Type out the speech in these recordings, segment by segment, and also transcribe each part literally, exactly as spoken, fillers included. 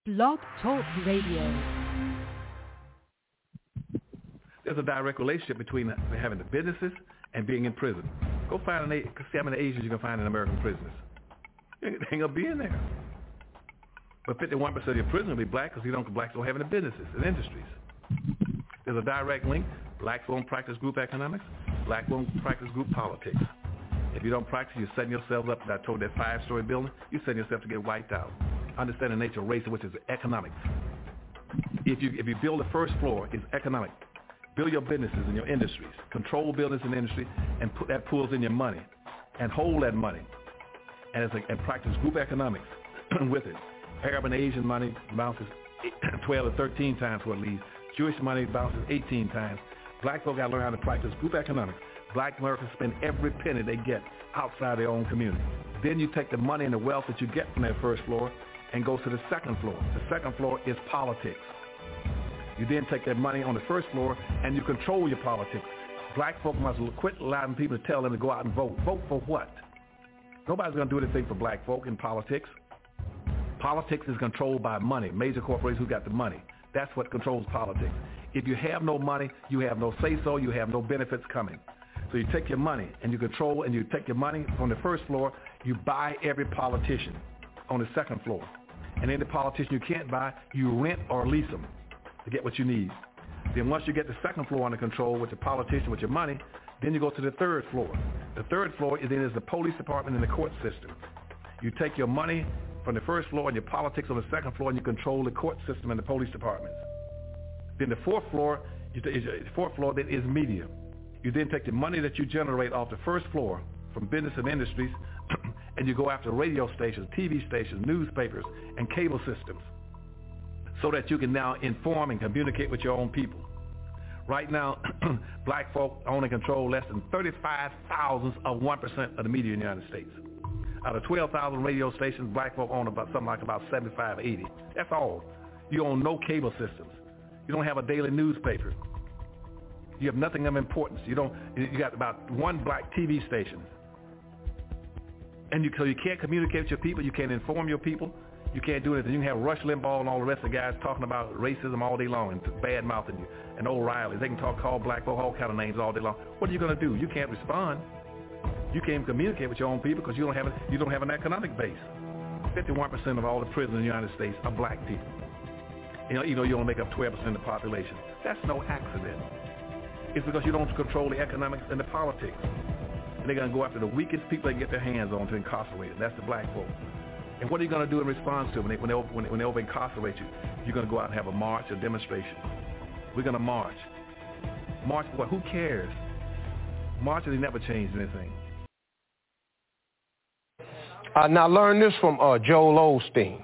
Blog Talk Radio. There's a direct relationship between having the businesses and being in prison. Go find an, see how many Asians you can find in American prisons. They ain't gonna be in there. But fifty-one percent of your prisoners will be black because you don't blacks don't have any businesses and industries. There's a direct link. Blacks won't practice group economics. Blacks won't practice group politics. If you don't practice, you're setting yourself up. I told that five-story building, you're setting yourself to get wiped out. Understand the nature of race, which is economics. If you if you build the first floor, it's economic. Build your businesses and your industries. Control business and industry, and put that pulls in your money, and hold that money, and it's like, and practice group economics with it. Arab and Asian money bounces twelve to thirteen times what it leaves. Jewish money bounces eighteen times. Black folk got to learn how to practice group economics. Black Americans spend every penny they get outside their own community. Then you take the money and the wealth that you get from that first floor and go to the second floor. The second floor is politics. You then take that money on the first floor and you control your politics. Black folk must quit allowing people to tell them to go out and vote. Vote for what? Nobody's going to do anything for black folk in politics. Politics is controlled by money, major corporations who got the money. That's what controls politics. If you have no money, you have no say-so, you have no benefits coming. So you take your money and you control, and you take your money from the first floor, you buy every politician on the second floor. And any politician you can't buy, you rent or lease them to get what you need. Then once you get the second floor under control with the politician, with your money, then you go to the third floor. The third floor is then is the police department and the court system. You take your money from the first floor and your politics on the second floor, and you control the court system and the police departments. Then the fourth floor, is the fourth floor then is media. You then take the money that you generate off the first floor from business and industries, and you go after radio stations, T V stations, newspapers, and cable systems, so that you can now inform and communicate with your own people. Right now, black folk own and control less than thirty-five thousandths of one percent of the media in the United States. Out of twelve thousand radio stations, black folk own about something like about seventy-five, eighty. That's all. You own no cable systems. You don't have a daily newspaper. You have nothing of importance. You don't. You got about one black T V station, and you so you can't communicate with your people. You can't inform your people. You can't do anything. You can have Rush Limbaugh and all the rest of the guys talking about racism all day long and bad mouthing you, and O'Reilly. They can talk, call black folk all kind of names all day long. What are you going to do? You can't respond. You can't communicate with your own people because you don't have a, you don't have an economic base. fifty-one percent of all the prisoners in the United States are black people. You know, you know, you only make up twelve percent of the population. That's no accident. It's because you don't control the economics and the politics. And they're going to go after the weakest people they can get their hands on to incarcerate them. That's the black folk. And what are you going to do in response to it when they, when they, when they, when they over-incarcerate you? You're going to go out and have a march, a demonstration. We're going to march. March for what? Who cares? Marching, they never changed anything. Uh, now learn this from uh, Joel Osteen.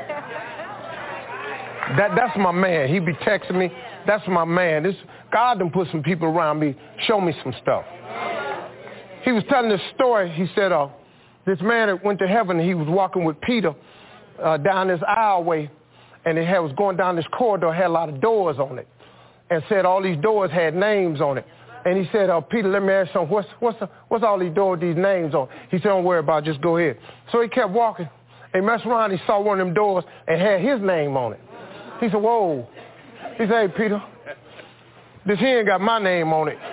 That that's my man. He be texting me. That's my man. This God done put some people around me, show me some stuff. He was telling this story. He said, uh, this man that went to heaven, he was walking with Peter uh, down this aisleway, and it had, was going down this corridor, had a lot of doors on it, and said all these doors had names on it. And he said, uh, Peter, let me ask you something. What's, what's, the, what's all these doors, these names on? He said, don't worry about it, just go ahead. So he kept walking. He messed around, he saw one of them doors and had his name on it. He said, whoa. He said, hey, Peter, this here ain't got my name on it.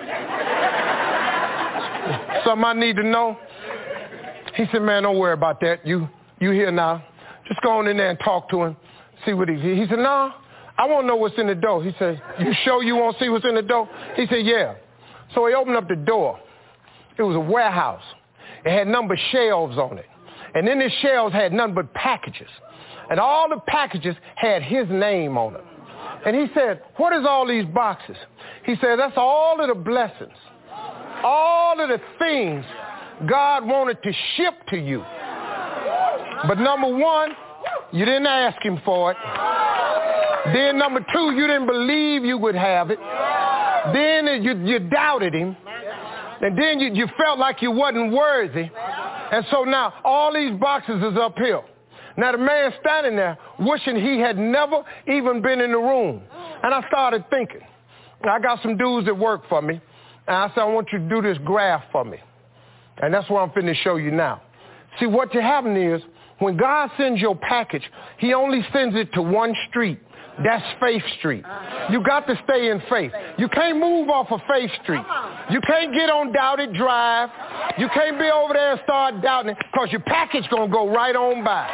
Something I need to know? He said, man, don't worry about that. You you here now. Just go on in there and talk to him, see what he's here. He said, no, I want to know what's in the door. He said, you sure you want to see what's in the door? He said, yeah. So he opened up the door. It was a warehouse. It had numbered shelves on it. And in the shelves had nothing but packages. And all the packages had his name on them. And he said, what is all these boxes? He said, that's all of the blessings, all of the things God wanted to ship to you. But number one, you didn't ask him for it. Then number two, you didn't believe you would have it. Then you, you doubted him. And then you, you felt like you wasn't worthy. And so now all these boxes is up here. Now the man standing there wishing he had never even been in the room. And I started thinking, I got some dudes that work for me. And I said, I want you to do this graph for me. And that's what I'm finna show you now. See, what happened is When God sends your package, he only sends it to one street. That's Faith Street. You got to stay in faith. You can't move off of Faith Street. You can't get on Doubted Drive. You can't be over there and start doubting it because your package going to go right on by.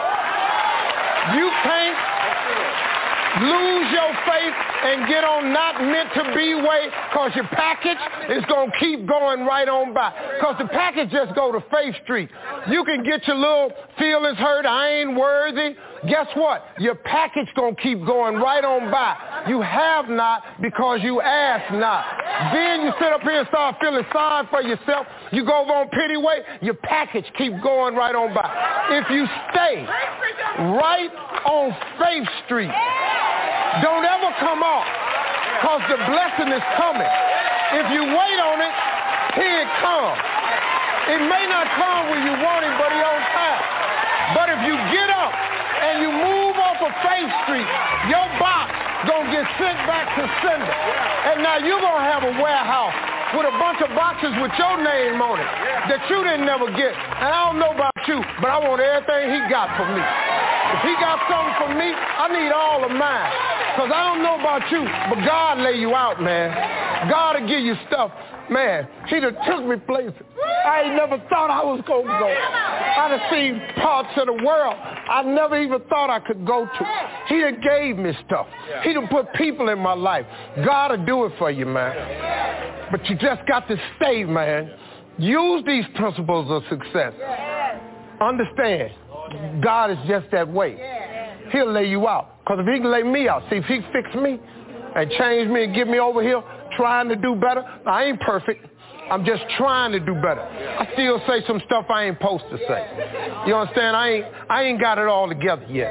You can't lose your faith and get on not meant to be way because your package is going to keep going right on by. Because the package just go to Faith Street. You can get your little feelings hurt. I ain't worthy. Guess what? Your package going to keep going right on by. You have not because you ask not. Then you sit up here and start feeling sorry for yourself. You go over on pity way. Your package keep going right on by. If you stay right on Faith Street, don't ever come off because the blessing is coming. If you wait on it, here it comes. It may not come when you want it, but it's on time. But if you get up and you move off of Faith Street, your box gonna get sent back to sender. And now you're gonna have a warehouse with a bunch of boxes with your name on it that you didn't never get. And I don't know about you, but I want everything he got for me. If he got something for me, I need all of mine. Because I don't know about you, but God lay you out, man. God will give you stuff. Man, he done took me places I ain't never thought I was going to go. I done seen parts of the world I never even thought I could go to. He done gave me stuff. He done put people in my life. God will do it for you, man. But you just got to stay, man. Use these principles of success. Understand, God is just that way. He'll lay you out. Because if he can lay me out, see, if he fix me and change me and get me over here trying to do better, I ain't perfect. I'm just trying to do better. I still say some stuff I ain't supposed to say. You understand? I ain't, I ain't got it all together yet.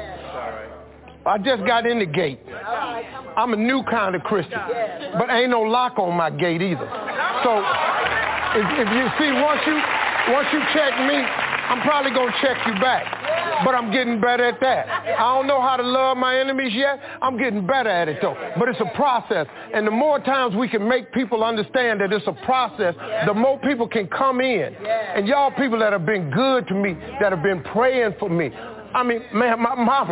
I just got in the gate. I'm a new kind of Christian, but ain't no lock on my gate either. So if, if you see, once you, once you check me, I'm probably going to check you back. But I'm getting better at that. I don't know how to love my enemies yet. I'm getting better at it, though. But it's a process. And the more times we can make people understand that it's a process, the more people can come in. And y'all people that have been good to me, that have been praying for me. I mean, man, my mama,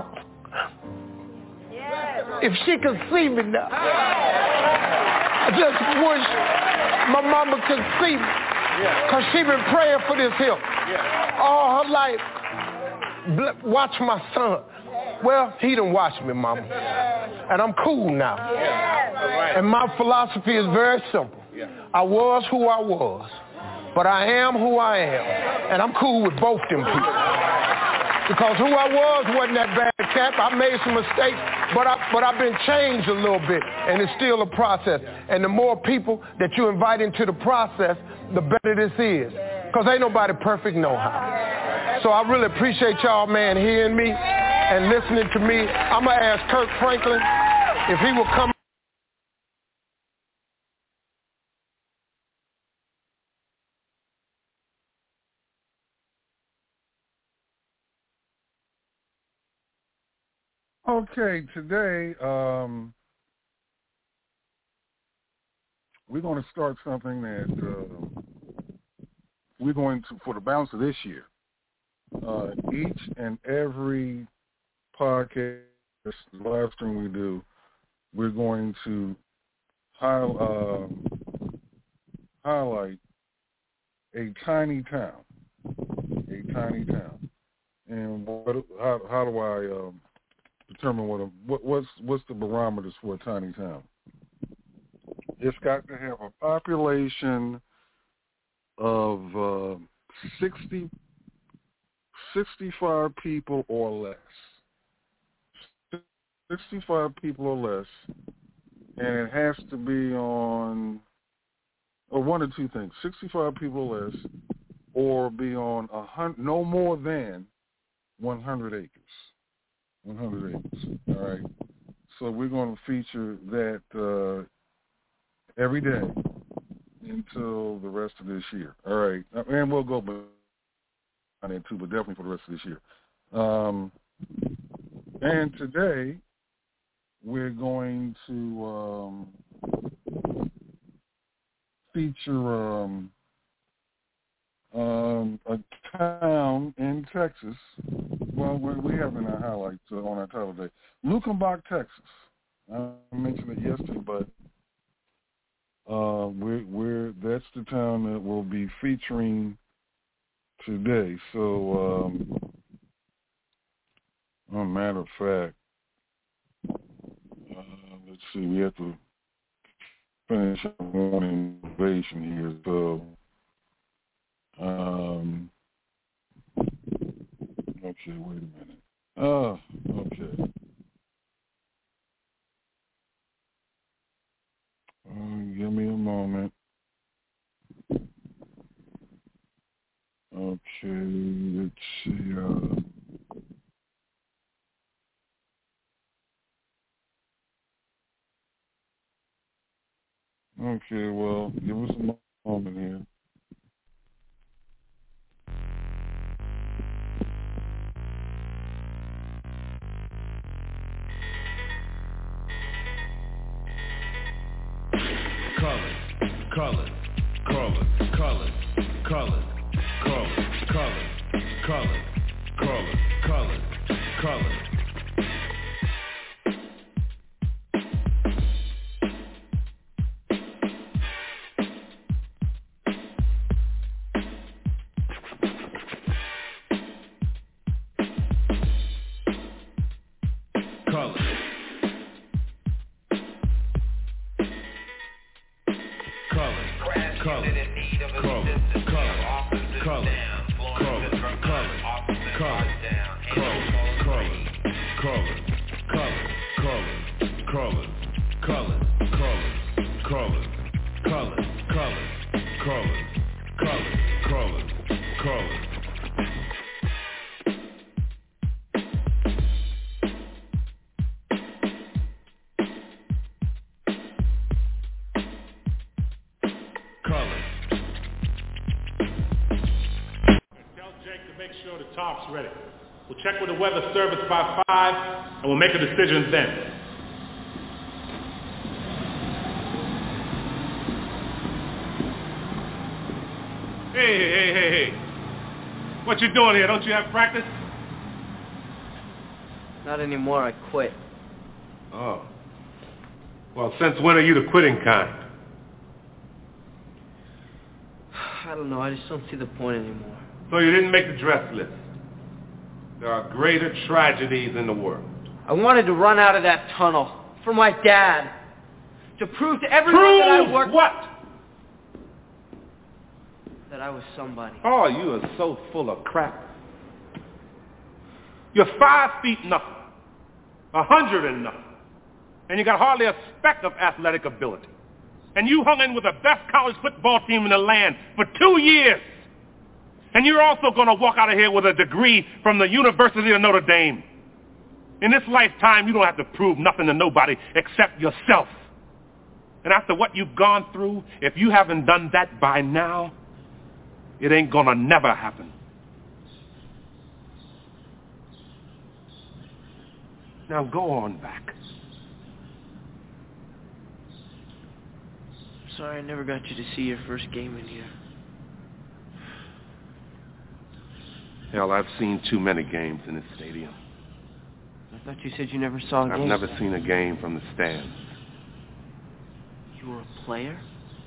if she could see me now, I just wish my mama could see me. Because she been praying for this here all her life. Watch my son. Well, he done watched me, mama. And I'm cool now. And my philosophy is very simple. I was who I was, but I am who I am. And I'm cool with both them people. Because who I was wasn't that bad, Cap. I made some mistakes, but, I, but I've been changed a little bit, and it's still a process. And the more people that you invite into the process, the better this is. Because ain't nobody perfect no how. So I really appreciate y'all, man, hearing me and listening to me. I'm going to ask Kirk Franklin if he will come. Okay, today um, we're going to start something that uh, we're going to, for the balance of this year, uh, each and every podcast, live stream we do, we're going to high, uh, highlight a tiny town, a tiny town. And what, how, how do I um, determine what, a, what what's what's the barometers for a tiny town? It's got to have a population of uh, sixty, sixty-five people or less. sixty-five people or less, and it has to be on, or one of two things: sixty-five people or less, or be on a hundred, no more than one hundred acres. one hundred acres. All right. So we're going to feature that uh, every day until the rest of this year. All right. And we'll go beyond that too, but definitely for the rest of this year. Um, and today we're going to um, feature um, um, a town in Texas well, we, we have in our highlights uh, on our title today. Luckenbach, Texas. I mentioned it yesterday, but uh, we're, we're that's the town that we'll be featuring today. So, um, as a matter of fact, uh, let's see, we have to finish up one innovation here. So, um, okay, wait a minute. Oh, okay. Uh, give me a moment. Okay, let's see. Uh, okay, well, give us a moment here. Colors, colors, colors, colors, colors, colors, colors, colors, colors, colors, colors. Ready. We'll check with the weather service by five, and we'll make a decision then. Hey, hey, hey, hey. What you doing here? Don't you have practice? Not anymore. I quit. Oh. Well, since when are you the quitting kind? I don't know. I just don't see the point anymore. So you didn't make the dress list? There are greater tragedies in the world. I wanted to run out of that tunnel for my dad. To prove to everyone prove that I worked... what? That I was somebody. Oh, you are so full of crap. You're five feet nothing. A hundred and nothing. And you got hardly a speck of athletic ability. And you hung in with the best college football team in the land for two years. And you're also going to walk out of here with a degree from the University of Notre Dame. In this lifetime, you don't have to prove nothing to nobody except yourself. And after what you've gone through, if you haven't done that by now, it ain't going to never happen. Now go on back. Sorry I never got you to see your first game in here. Hell, I've seen too many games in this stadium. I thought you said you never saw a game. I've never seen a game from the stands. You were a player?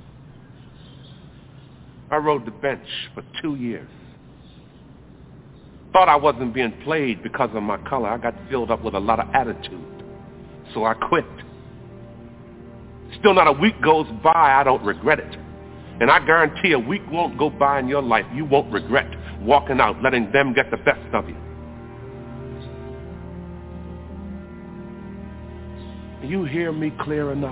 I rode the bench for two years. Thought I wasn't being played because of my color. I got filled up with a lot of attitude. So I quit. Still not a week goes by, I don't regret it. And I guarantee a week won't go by in your life you won't regret walking out, letting them get the best of you. You hear me clear enough?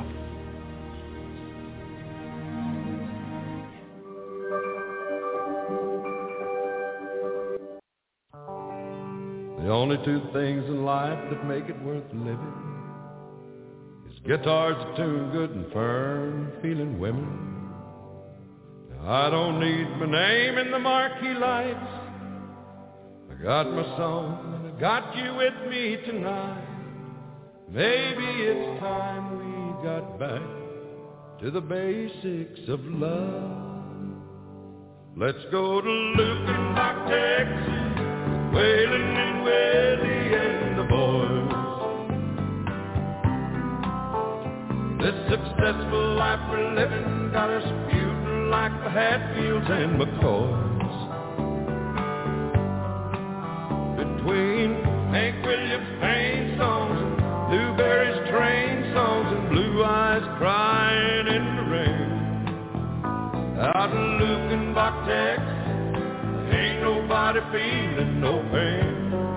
The only two things in life that make it worth living is guitars that tune good and firm feeling women. I don't need my name in the marquee lights. I got my song and I got you with me tonight. Maybe it's time we got back to the basics of love. Let's go to Luckenbach, Texas, Waylon and Willie and the boys. This successful life we're living got us feuding like the Hatfields and McCoys. Between Hank Williams' pain songs and Newberry's train songs and Blue Eyes crying in the rain. Out in Lukenbach, Texas, ain't nobody feeling no pain.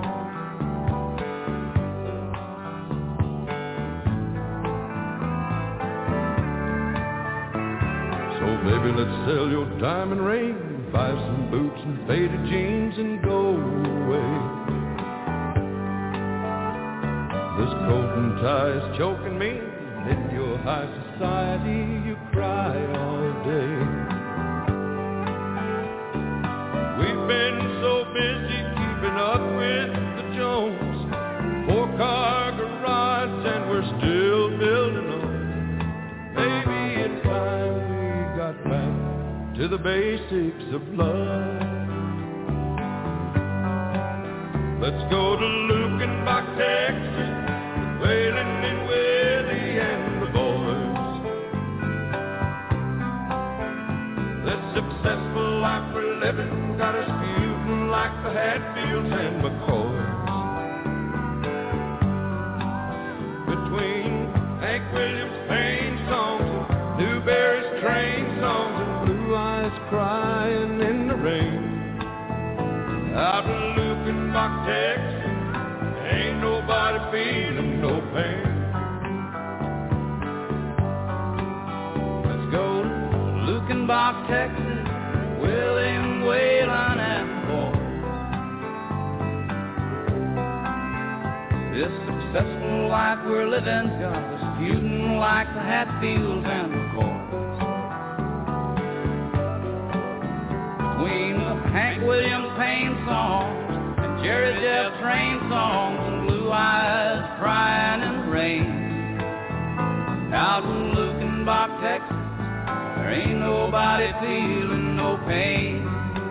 So baby, let's sell your diamond ring, buy some boots and faded jeans and go away. This coat and tie is choking me, and in your high society you cry all day. We've been so busy keeping up with the Jones, four-car garage, and we're still building on. Maybe it's time we got back to the basics of love. Let's go to Lukenbach, Texas, Waylon and Willie and the boys. This successful life we're living got us feuding like the Hatfields and McCoys. Between Hank Williams' pain songs and Newberry's train songs and Blue Eyes crying in the rain. Out in Lukenbach, Texas, ain't nobody feeling no pain. Let's go to Lukenbach, Texas, William Waylon and boy. This successful life we're living got us feuding like the Hatfields and McCoys. Between the Hank Williams pain songs and Jerry Jeff train songs and Blue Eyes crying in the rain. Out in Lukenbach, Texas, there ain't nobody feeling no pain.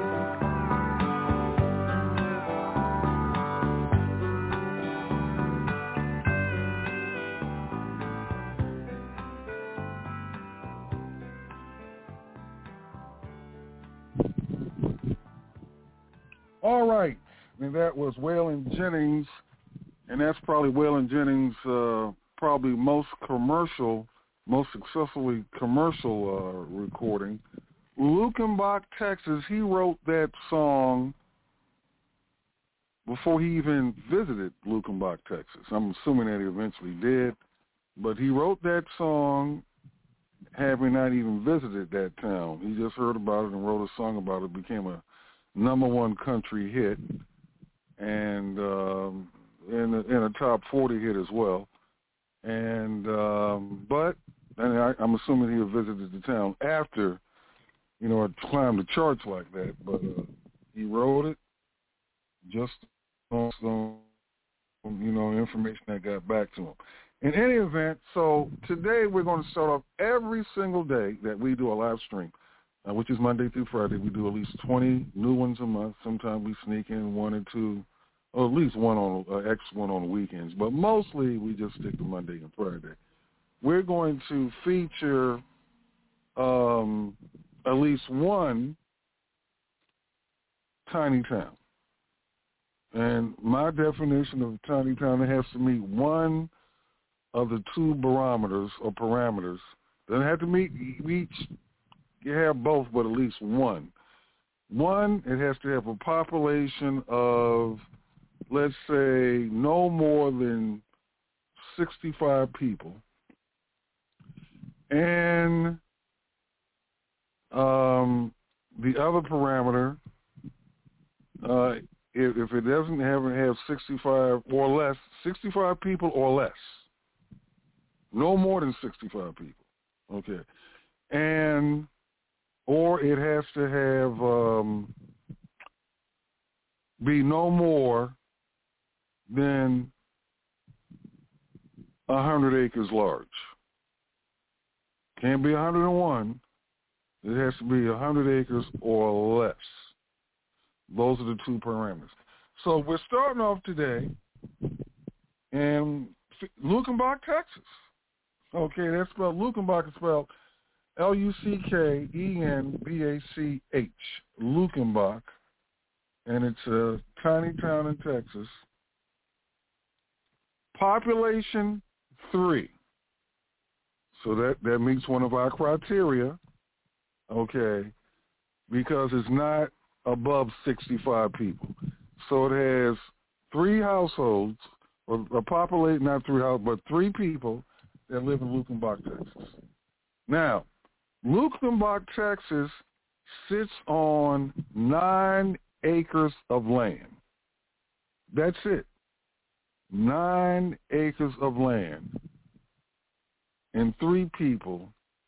All right, and that was Waylon Jennings, and that's probably Waylon Jennings' uh, probably most commercial, most successfully commercial uh, recording. Lukenbach, Texas, he wrote that song before he even visited Lukenbach, Texas. I'm assuming that he eventually did, but he wrote that song having not even visited that town. He just heard about it and wrote a song about it. It became a number one country hit, and um, in, a, in a top forty hit as well. And um, but and I, I'm assuming he visited the town after, you know, it climbed the charts like that. But uh, he wrote it just on some, you know, information that got back to him. In any event, so today we're going to start off every single day that we do a live stream. Uh, which is Monday through Friday. We do at least twenty new ones a month. Sometimes we sneak in one or two, or at least one on uh, extra one on the weekends. But mostly we just stick to Monday and Friday. We're going to feature um, at least one tiny town. And my definition of a tiny town, it has to meet one of the two barometers or parameters. Doesn't have to meet each. You have both, but at least one. One, it has to have a population of, let's say, no more than sixty-five people. And um, the other parameter, uh, if, if it doesn't have, have sixty-five or less, sixty-five people or less. No more than sixty-five people. Okay. And or it has to have um, be no more than one hundred acres large. Can't be one hundred one. It has to be one hundred acres or less. Those are the two parameters. So we're starting off today in Luckenbach, Texas. Okay, that's spelled, Luckenbach is spelled L U C K E N B A C H, Luckenbach, and it's a tiny town in Texas. Population three. So that, that meets one of our criteria, okay, because it's not above sixty-five people. So it has three households, or a population, not three households, but three people that live in Luckenbach, Texas. Now, Luckenbach, Texas sits on nine acres of land. That's it. Nine acres of land and three people,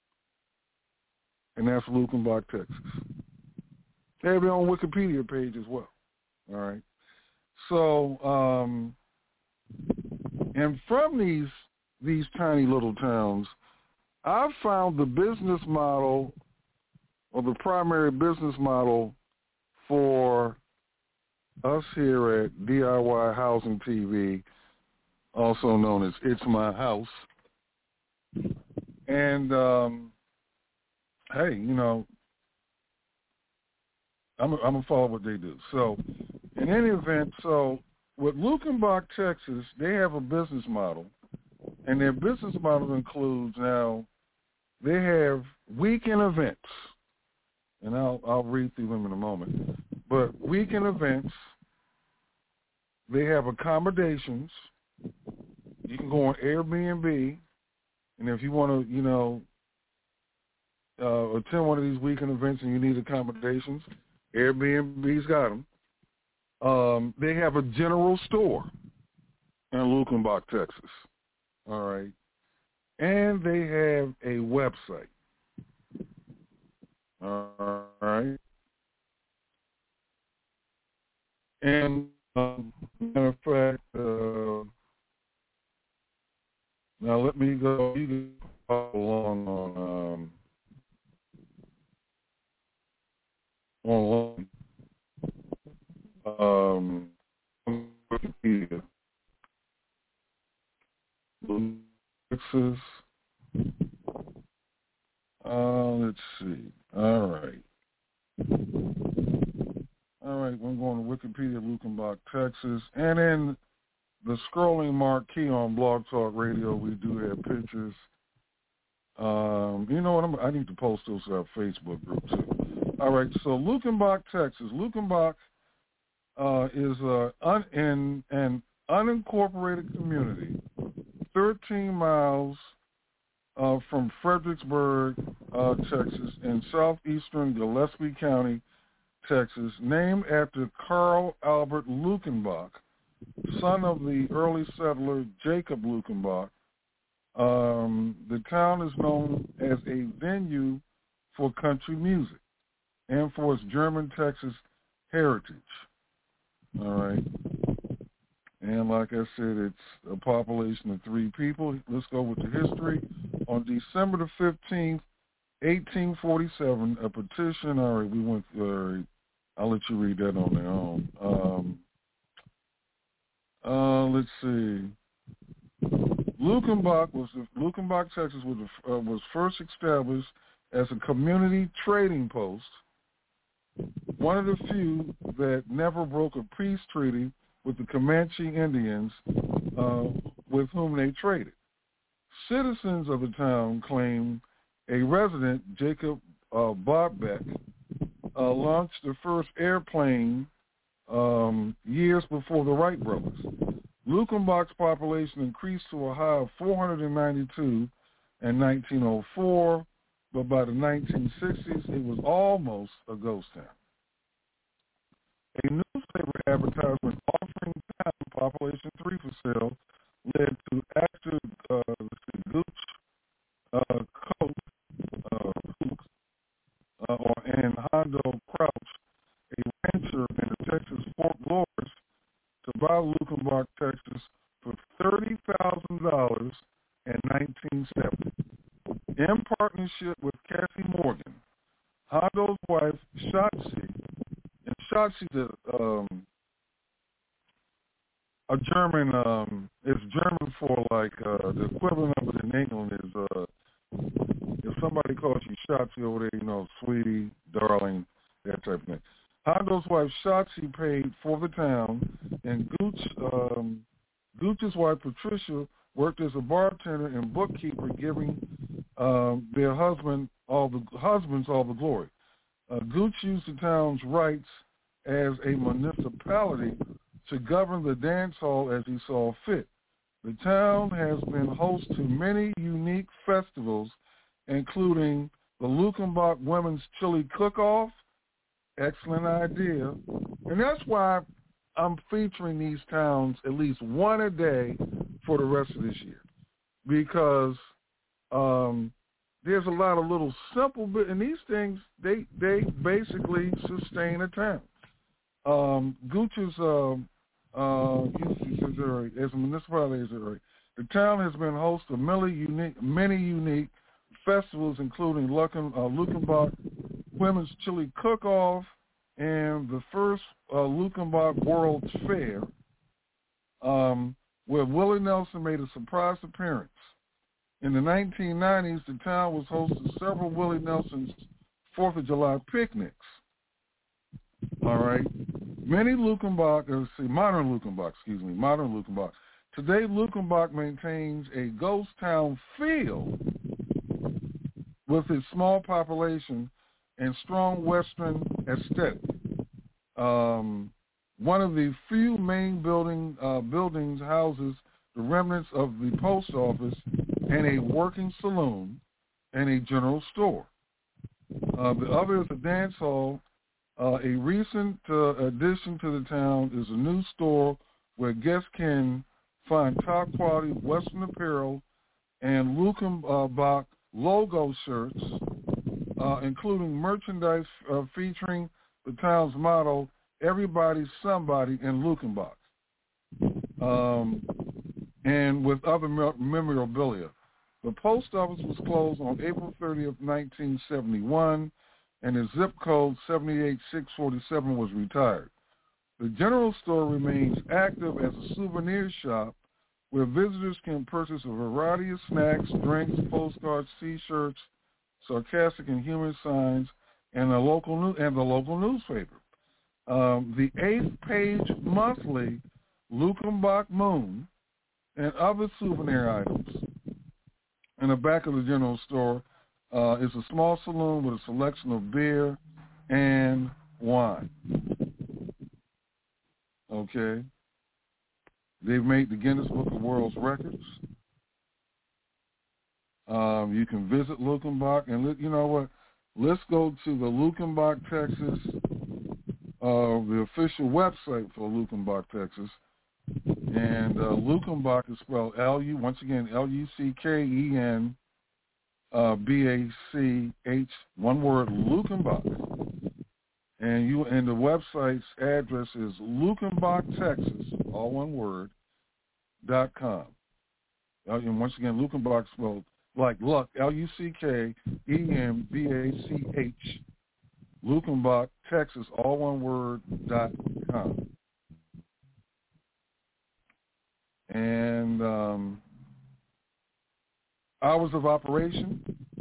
and that's Luckenbach, Texas. They have their own Wikipedia page as well. All right. So, um, and from these these tiny little towns, I've found the business model, or the primary business model for us here at D I Y Housing T V, also known as It's My House. And, um, hey, you know, I'm, I'm going to follow what they do. So, in any event, so with Luckenbach, Texas, they have a business model, and their business model includes, now, they have weekend events, and I'll, I'll read through them in a moment, but weekend events, they have accommodations. You can go on Airbnb, and if you want to, you know, uh, attend one of these weekend events and you need accommodations, Airbnb's got them. Um, they have a general store in Luckenbach, Texas. All right. And they have a website. All right. And, um, matter of fact, uh, now let me go. You can follow along on um, online. Um, Wikipedia. Texas. Uh, let's see. All right. All right, we're going to Wikipedia, Luckenbach, Texas. And in the scrolling marquee on Blog Talk Radio, we do have pictures. Um, you know what? I'm, I need to post those to our Facebook group, too. All right, so Luckenbach, Texas. Luckenbach uh, is uh, un, in an unincorporated community, thirteen miles uh, from Fredericksburg, uh, Texas, in southeastern Gillespie County, Texas, named after Carl Albert Luckenbach, son of the early settler Jacob Luckenbach. Um, the town is known as a venue for country music and for its German Texas heritage. All right. And like I said, it's a population of three people. Let's go with the history. On December the fifteenth, eighteen forty-seven, a petition, all right, we went, all right, I'll let you read that on their own. Um, uh, let's see. Luckenbach was Luckenbach, Texas was uh, was first established as a community trading post, one of the few that never broke a peace treaty with the Comanche Indians uh, with whom they traded. Citizens of the town claim a resident, Jacob uh, Bobbeck, uh, launched the first airplane um, years before the Wright brothers. Luckenbach's population increased to a high of four hundred ninety-two in nineteen oh four, but by the nineteen sixties, it was almost a ghost town. A newspaper advertisement offering town population three for sale led to actor uh, Gooch uh, Coat uh, uh, and Hondo Crouch, a rancher in the Texas Fort Lords, to buy Luckenbach, Texas, for thirty thousand dollars in nineteen seventy. In partnership with Cassie Morgan, Hondo's wife, Shotzi, and Shotzi, the, um, equivalent of it in England is uh, if somebody calls you Shotzi over there, you know, sweetie, darling, that type of thing. Hondo's wife Shotzi paid for the town, and Gooch, um, Gooch's wife Patricia worked as a bartender and bookkeeper, giving um, their husband all the husbands all the glory. Uh, Gooch used the town's rights as a municipality to govern the dance hall as he saw fit. The town has been host to many unique festivals, including the Luckenbach Women's Chili Cook-Off. Excellent idea. And that's why I'm featuring these towns at least one a day for the rest of this year, because um, there's a lot of little simple bit, and these things, they they basically sustain a town. Um, Gooch's uh, uh, as a municipality, the town has been host of many unique, many unique festivals, including Lucken, uh, Luckenbach Women's Chili Cook-Off and the first uh, Luckenbach World's Fair, um, where Willie Nelson made a surprise appearance. In the nineteen nineties, the town was host to several Willie Nelson's fourth of July picnics. All right. Many Luckenbach, or see, modern Luckenbach, excuse me, modern Luckenbach. Today, Luckenbach maintains a ghost town feel with its small population and strong Western aesthetic. Um, one of the few main building uh, buildings houses the remnants of the post office and a working saloon and a general store. Uh, the other is a dance hall. Uh, a recent uh, addition to the town is a new store where guests can find top-quality Western apparel and Luckenbach logo shirts, uh, including merchandise uh, featuring the town's motto, "Everybody's Somebody" in Luckenbach, um, and with other memorabilia. The post office was closed on April thirtieth, nineteen seventy-one, and the zip code seven eight six four seven was retired. The general store remains active as a souvenir shop where visitors can purchase a variety of snacks, drinks, postcards, T-shirts, sarcastic and humorous signs, and the local new and the local newspaper. Um, the eighth page monthly Luckenbach Moon and other souvenir items. In the back of the general store uh, is a small saloon with a selection of beer and wine. Okay. They've made the Guinness Book of World Records. Um, you can visit Luckenbach, and you know what? Let's go to the Luckenbach, Texas, uh, the official website for Luckenbach, Texas. And uh, Luckenbach is spelled L U, once again, L U C K E N uh, B A C H, one word, Luckenbach. And you and the website's address is Luckenbach, Texas, all one word, dot com. Uh, and once again, Luckenbach spelled like luck, L U C K E N B A C H, Luckenbach, Texas, all one word, dot com. And um, hours of operation,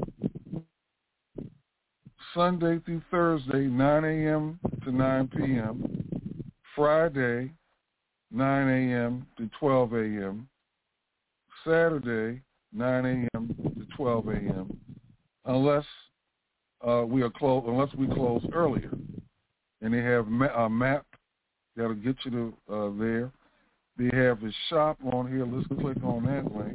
Sunday through Thursday, nine a.m. to nine p.m., Friday, nine a.m. to twelve a.m., Saturday, nine a.m. to twelve a.m., unless uh, we are closed, unless we close earlier. And they have a map that'll get you to uh, there. They have a shop on here. Let's click on that link.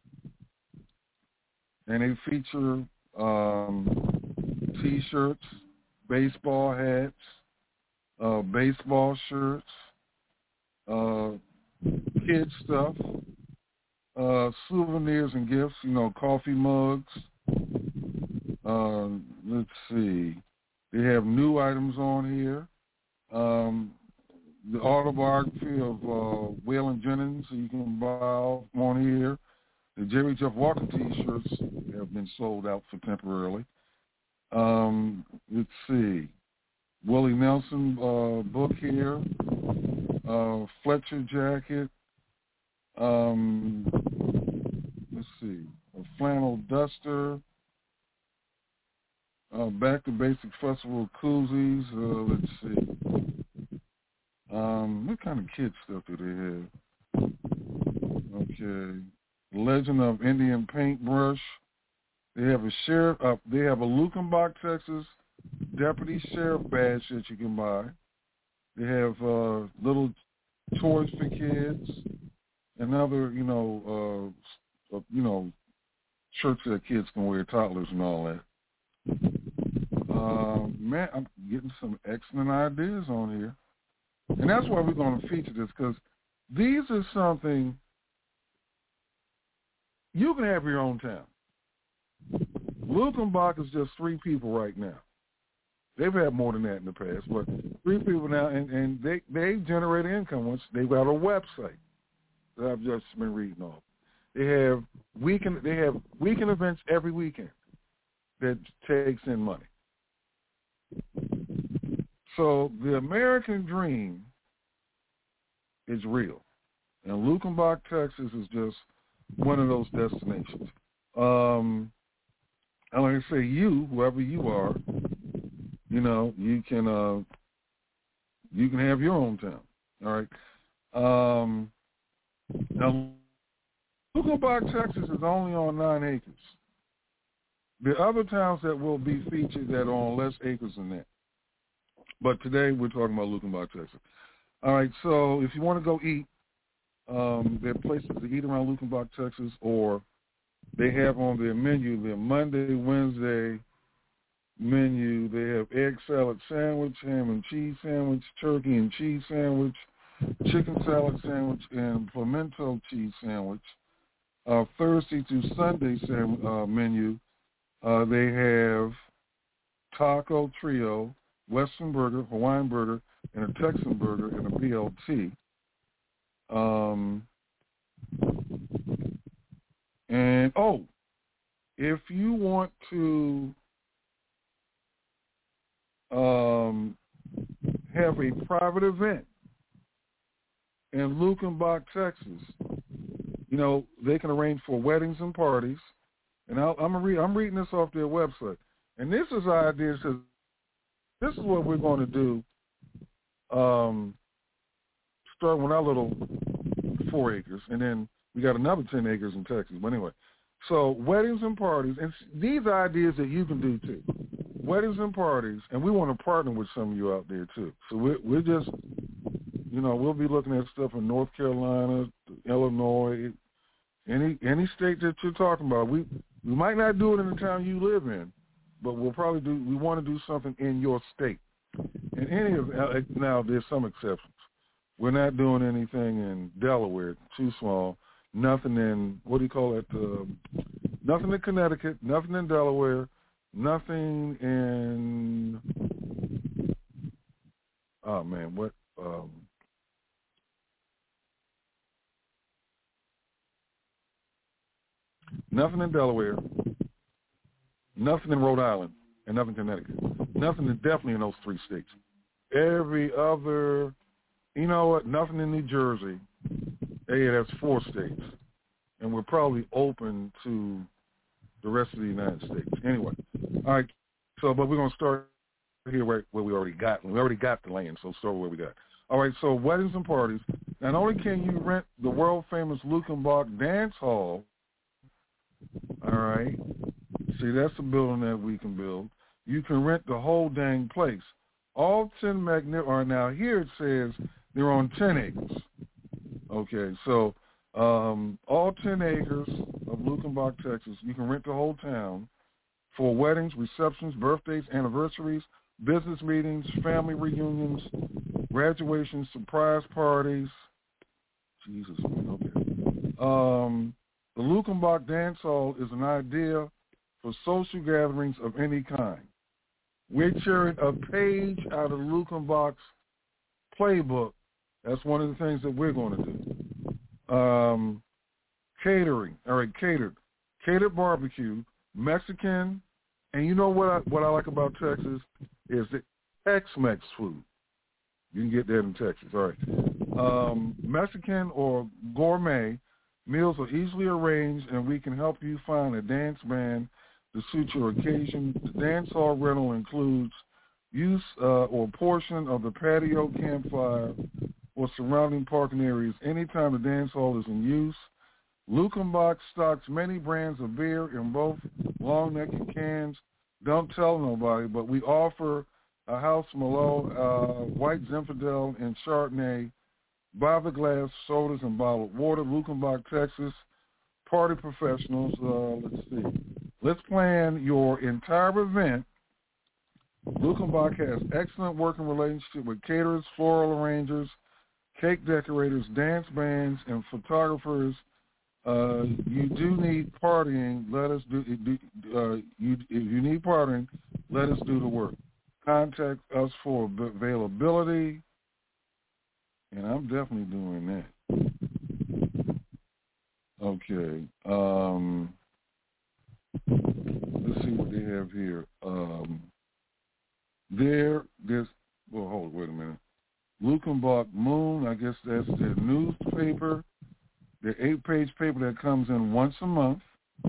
And they feature um, T-shirts, baseball hats, uh, baseball shirts, uh, kid stuff, uh, souvenirs and gifts, you know, coffee mugs. Uh, let's see. They have new items on here. Um, the autobiography of uh, Waylon Jennings, so you can buy on here. The Jerry Jeff Walker T-shirts have been sold out for temporarily. Um, let's see. Willie Nelson uh, book here. Uh, Fletcher jacket. Um, let's see. Duster, uh, Back to Basic Festival Koozies. Uh, let's see. Um, what kind of kid stuff do they have? Okay. Legend of Indian Paintbrush. They have a sheriff. Uh, they have a Lukenbach, Texas deputy sheriff badge that you can buy. They have uh, little toys for kids and other, you know, uh, uh, you know, shirts that kids can wear, toddlers and all that. Uh, man, I'm getting some excellent ideas on here, and that's why we're going to feature this, because these are something you can have your own town. Lukenbach is just three people right now. They've had more than that in the past, but three people now, and, and they, they generate income once they've got a website that I've just been reading off. They have weekend they have weekend events every weekend that takes in money. So the American dream is real, and Lukenbach, Texas is just one of those destinations. Um, and like I say, you, whoever you are, you know, you can uh, you can have your own town. All right. Um, now, Lukenbach, Texas is only on nine acres. The other towns that will be featured that are on less acres than that. But today we're talking about Lukenbach, Texas. All right. So if you want to go eat, um, there are places to eat around Lukenbach, Texas, or they have on their menu their Monday, Wednesday menu. They have egg salad sandwich, ham and cheese sandwich, turkey and cheese sandwich, chicken salad sandwich, and pimento cheese sandwich. Uh, Thursday to Sunday sam- uh, menu, uh, they have taco trio, Western burger, Hawaiian burger, and a Texan burger, and a B L T. Um, and, oh, if you want to um, have a private event in Lukenbach, Texas, you know, they can arrange for weddings and parties. And I'll, I'm, read, I'm reading this off their website. And this is our idea. It says, this is what we're going to do, um, starting with our little four acres. And then we got another ten acres in Texas. But anyway, so weddings and parties. And these are ideas that you can do, too. Weddings and parties. And we want to partner with some of you out there, too. So we're, we're just, you know, we'll be looking at stuff in North Carolina, Illinois, any any state that you're talking about. We we might not do it in the town you live in, but we'll probably do. We want to do something in your state. And any of now, there's some exceptions. We're not doing anything in Delaware, too small. Nothing in what do you call it? Uh, nothing in Connecticut. Nothing in Delaware. Nothing in. Oh man, what? Um, Nothing in Delaware, nothing in Rhode Island, and nothing in Connecticut. Nothing in, definitely in those three states. Every other, you know what, nothing in New Jersey. Hey, that's four states. And we're probably open to the rest of the United States. Anyway, all right, so, but we're going to start here where, where we already got. We already got the land, so start where we got. All right, so weddings and parties. Not only can you rent the world-famous Lukenbach Dance Hall, all right. See, that's a building that we can build. You can rent the whole dang place. All ten magnet are now here. It says they're on ten acres. Okay, so um, all ten acres of Lukenbach, Texas. You can rent the whole town for weddings, receptions, birthdays, anniversaries, business meetings, family reunions, graduations, surprise parties. Jesus, okay. Um. The Lukenbach Dance Hall is an idea for social gatherings of any kind. We're sharing a page out of Lukenbach's playbook. That's one of the things that we're going to do. Um, catering, all right, catered. Catered barbecue, Mexican, and you know what I, what I like about Texas is the Tex-Mex food. You can get that in Texas, all right. Um, Mexican or gourmet. Meals are easily arranged, and we can help you find a dance band to suit your occasion. The dance hall rental includes use uh, or portion of the patio, campfire, or surrounding parking areas anytime the dance hall is in use. Lukenbach stocks many brands of beer in both long-necked cans. Don't tell nobody, but we offer a House Merlot, uh, White Zinfandel, and Chardonnay by the glass, sodas, and bottled water. Lukenbach, Texas. Party professionals. Uh, let's see. Let's plan your entire event. Lukenbach has excellent working relationship with caterers, floral arrangers, cake decorators, dance bands, and photographers. Uh, you do need partying. Let us do. Uh, you if you need partying, let us do the work. Contact us for availability, and I'm definitely doing that. Okay. Um, let's see what they have here. Um, there, there's. Well, hold. Wait a minute. Lukenbach Moon. I guess that's their newspaper. The eight-page paper that comes in once a month.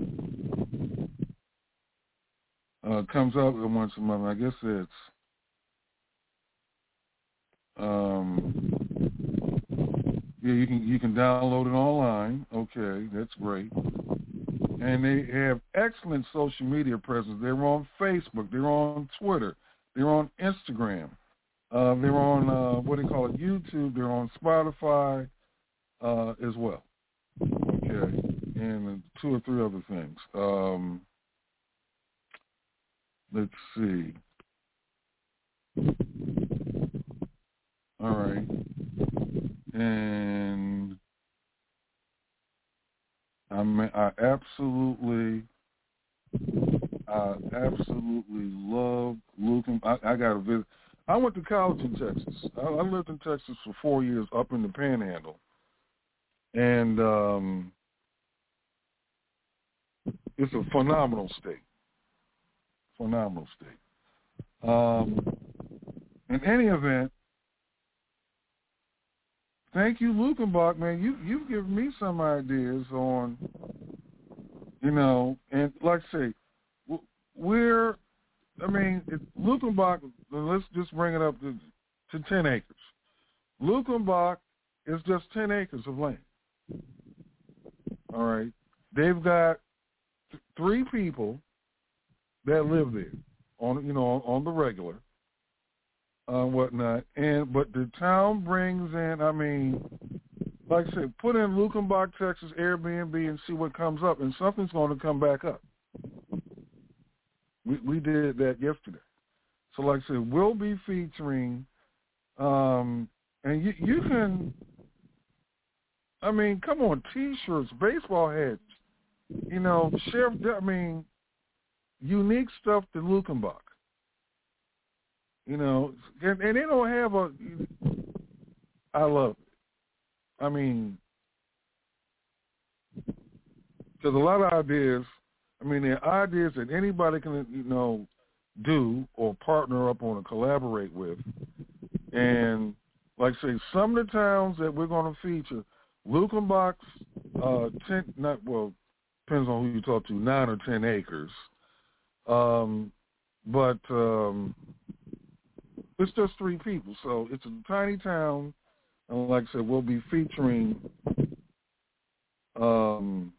Uh, comes out once a month. I guess it's um, yeah. You can you can download it online. Okay, that's great. And they have excellent social media presence. They're on Facebook. They're on Twitter. They're on Instagram. Uh, they're on uh, what do you call it? YouTube. They're on Spotify uh, as well. Okay, and two or three other things. Um, let's see. All right, and I mean, I absolutely, I absolutely love Luken. I, I got a visit. I went to college in Texas. I, I lived in Texas for four years, up in the Panhandle. And um, it's a phenomenal state. Phenomenal state. Um, in any event, thank you, Lukenbach, man. You, you've given me some ideas on, you know, and like I say, we're, I mean, it, Lukenbach, let's just bring it up to, to ten acres. Lukenbach is just ten acres of land. All right, they've got th- three people that live there on, you know, on, on the regular, uh, whatnot. And but the town brings in, I mean, like I said, put in Lukenbach, Texas, Airbnb, and see what comes up, and something's going to come back up. We we did that yesterday. So, like I said, we'll be featuring, um, and you you can. I mean, come on, T-shirts, baseball hats, you know, Sheriff, I mean, unique stuff to Lukenbach. You know, and, and they don't have a, I love it. I mean, there's a lot of ideas. I mean, there are ideas that anybody can, you know, do or partner up on or collaborate with. And, like I say, some of the towns that we're going to feature, Lukenbach's, uh, ten, not, well, depends on who you talk to, nine or ten acres. Um, but um, it's just three people. So it's a tiny town. And like I said, we'll be featuring um,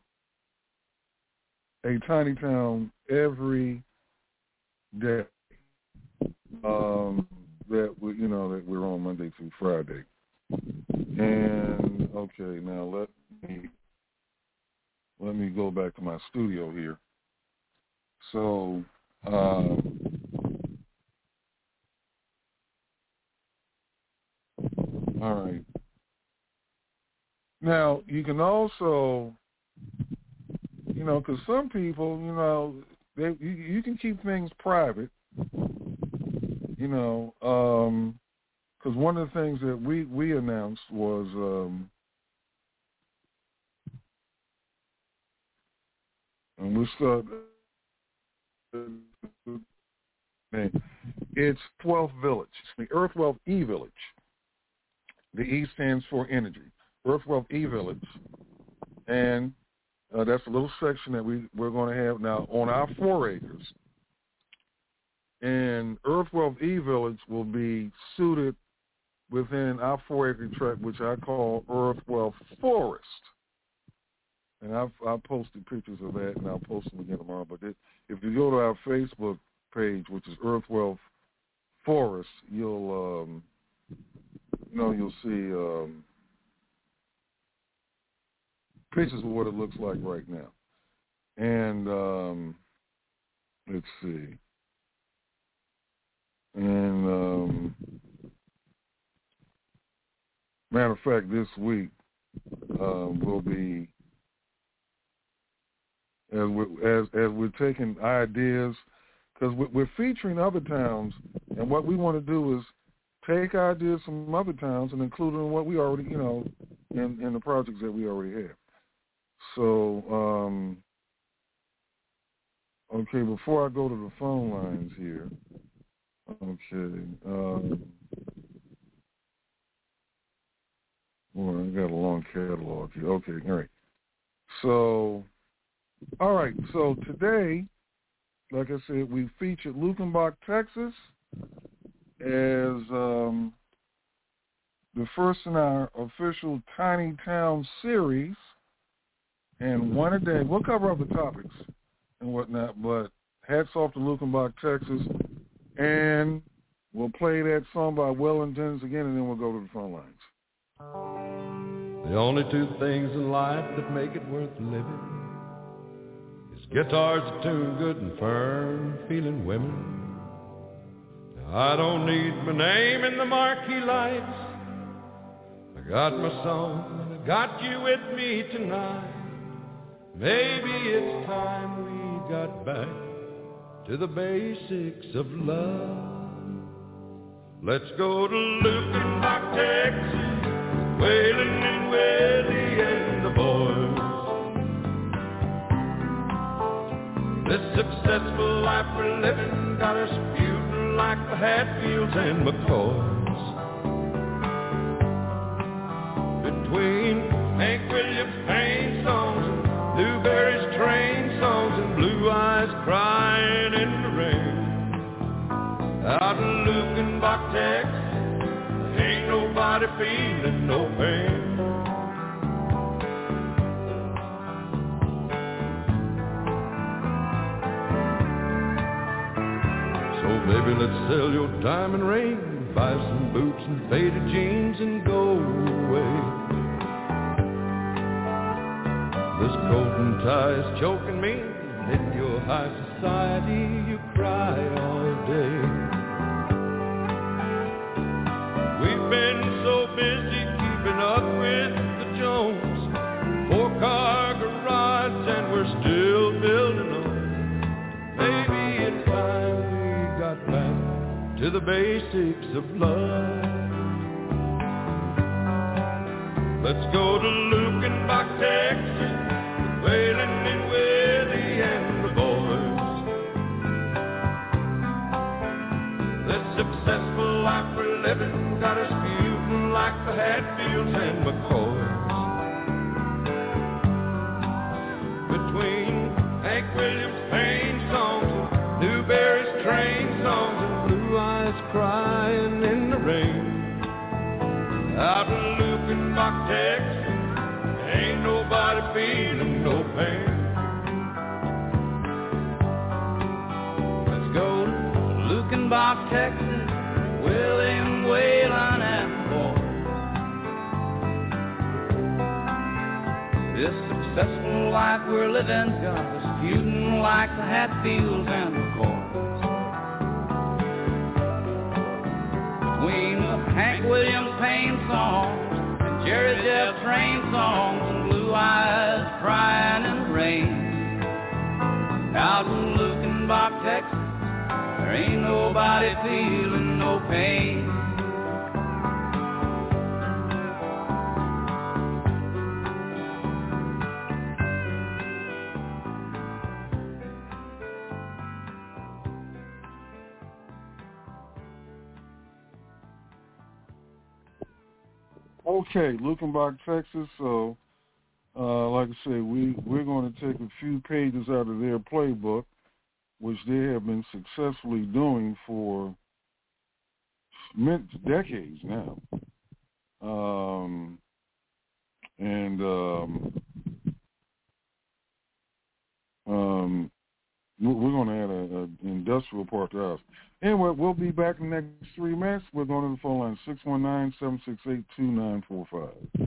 a tiny town every day um, that we, you know, that we're on Monday through Friday. And okay, now let me let me go back to my studio here. So, um, all right. Now you can also, you know, because some people, you know, they you, you can keep things private, you know. Um, Because one of the things that we, we announced was um, and we start. It's Wealth Village. It's the Earth Wealth E Village. The E stands for energy. Earth Wealth E Village And uh, that's a little section that we, we're going to have now on our four acres. And Earth Wealth E-Village will be suited within our four-acre tract, which I call Earth Wealth Forest. And I've, I've posted pictures of that, and I'll post them again tomorrow. But it, if you go to our Facebook page, which is Earth Wealth Forest, you'll, um, you know, you'll see um, pictures of what it looks like right now. And um, let's see. And um, matter of fact, this week um, will be as we're, as as we're taking ideas, because we're featuring other towns, and what we want to do is take ideas from other towns and include them in what we already, you know, in, in the projects that we already have. So, um, okay, before I go to the phone lines here, okay, um, well, I got a long catalog here. Okay, all right. So, all right, so today, like I said, we featured Lukenbach, Texas, as um, the first in our official Tiny Town series, and one a day. We'll cover other topics and whatnot, but hats off to Lukenbach, Texas, and we'll play that song by Wellingtons again, and then we'll go to the phone lines. The only two things in life that make it worth living is guitars that tune good and firm feeling women. Now, I don't need my name in the marquee lights. I got my song and I got you with me tonight. Maybe it's time we got back to the basics of love. Let's go to Lukenbach, Texas, Waylon and Willie and the boys. This successful life we're living got us feuding like the Hatfields and McCoys. Between Hank Williams' pain songs, Newberry's train songs, and Blue Eyes crying in the rain, out in Lukenbach, Texas, ain't nobody feeling no pain. So baby, let's sell your diamond ring, buy some boots and faded jeans and go away. This coat and tie is choking me, and in your high society you cry all day. We've been so busy keeping up with the Jones, four-car garage, and we're still building on. Maybe it's time we got back to the basics of love. Let's go to Lukenbach, Texas, Waylon and Willie and the boys. This successful life we're living got us feuding like the Hatfields and McCoys. Between Hank Williams' pain songs, Newberry's train songs, and Blue Eyes crying in the rain, out in Lukenbach, Texas, ain't nobody feeling no pain. Let's go to Lukenbach, Texas, William Waylon and boys. This successful life we're living got us feuding like the Hatfields and McCoys. Between the Hank Williams pain songs, Jerry Jeff train songs, and Blue Eyes crying in the rain, out in Lukenbach, Texas, there ain't nobody feeling no pain. Okay, Lukenbach, Texas. So uh, like I say, we, we're going to take a few pages out of their playbook, which they have been successfully doing for decades now. Um, and um, um, we're going to add an industrial part to us. Anyway, we'll be back in the next three minutes. We're going to the phone line, six one nine, seven six eight, two nine four five.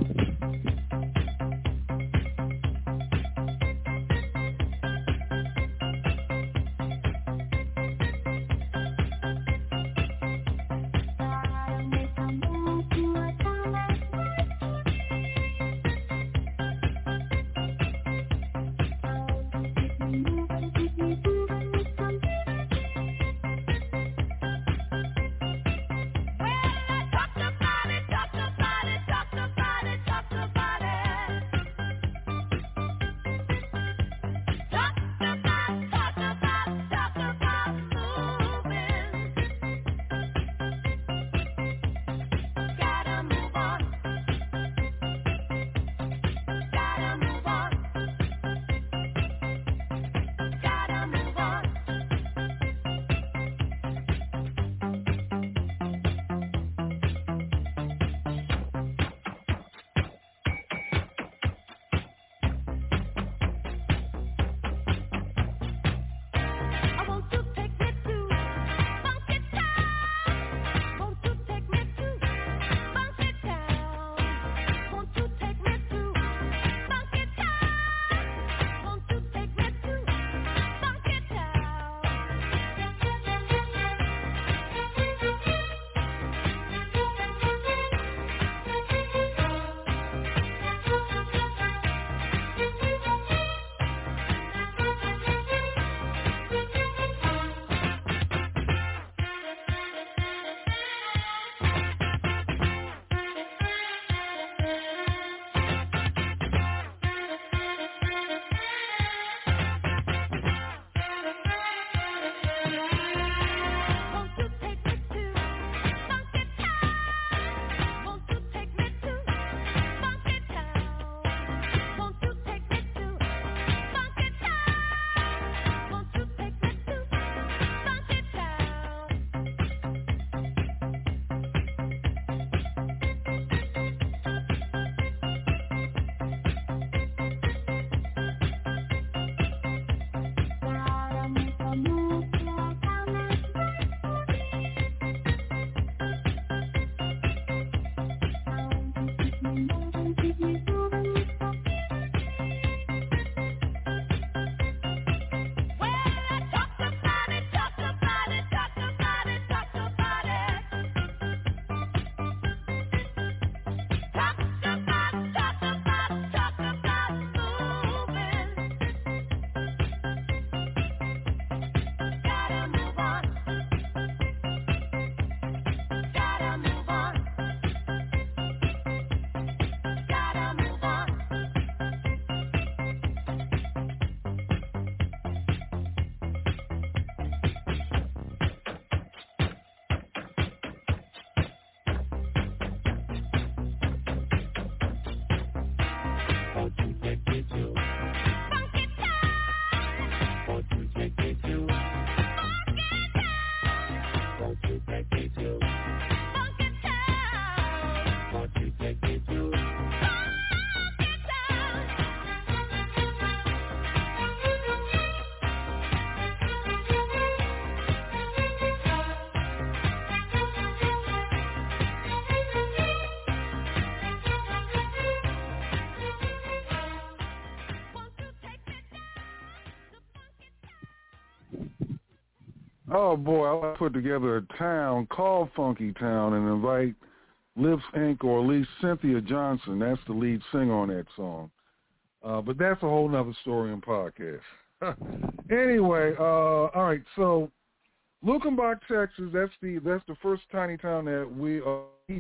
Oh, boy, I put together a town called Funky Town and invite Lips Incorporated or at least Cynthia Johnson. That's the lead singer on that song. Uh, but that's a whole nother story and podcast. Anyway, uh, all right, so Luckenbach, Texas, that's the that's the first tiny town that we are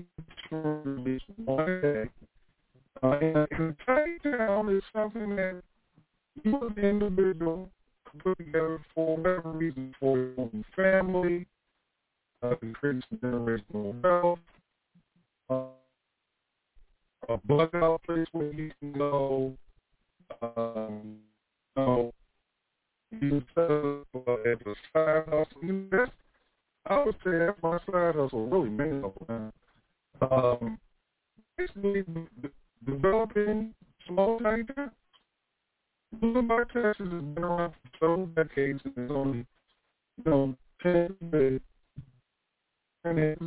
featuring one day. Uh, and a tiny town is something that you as an individual can put together for whatever reason, for your own family, uh, to create some generational wealth, uh, a bug out place where you can go. Um, you know, you set up uh, at the side hustle. You know, that's, I would say that's my side hustle, really, man. Um, basically, d- developing small tiny towns. Luckenbach, Texas has been around for several decades, and there's only, you know, ten, ten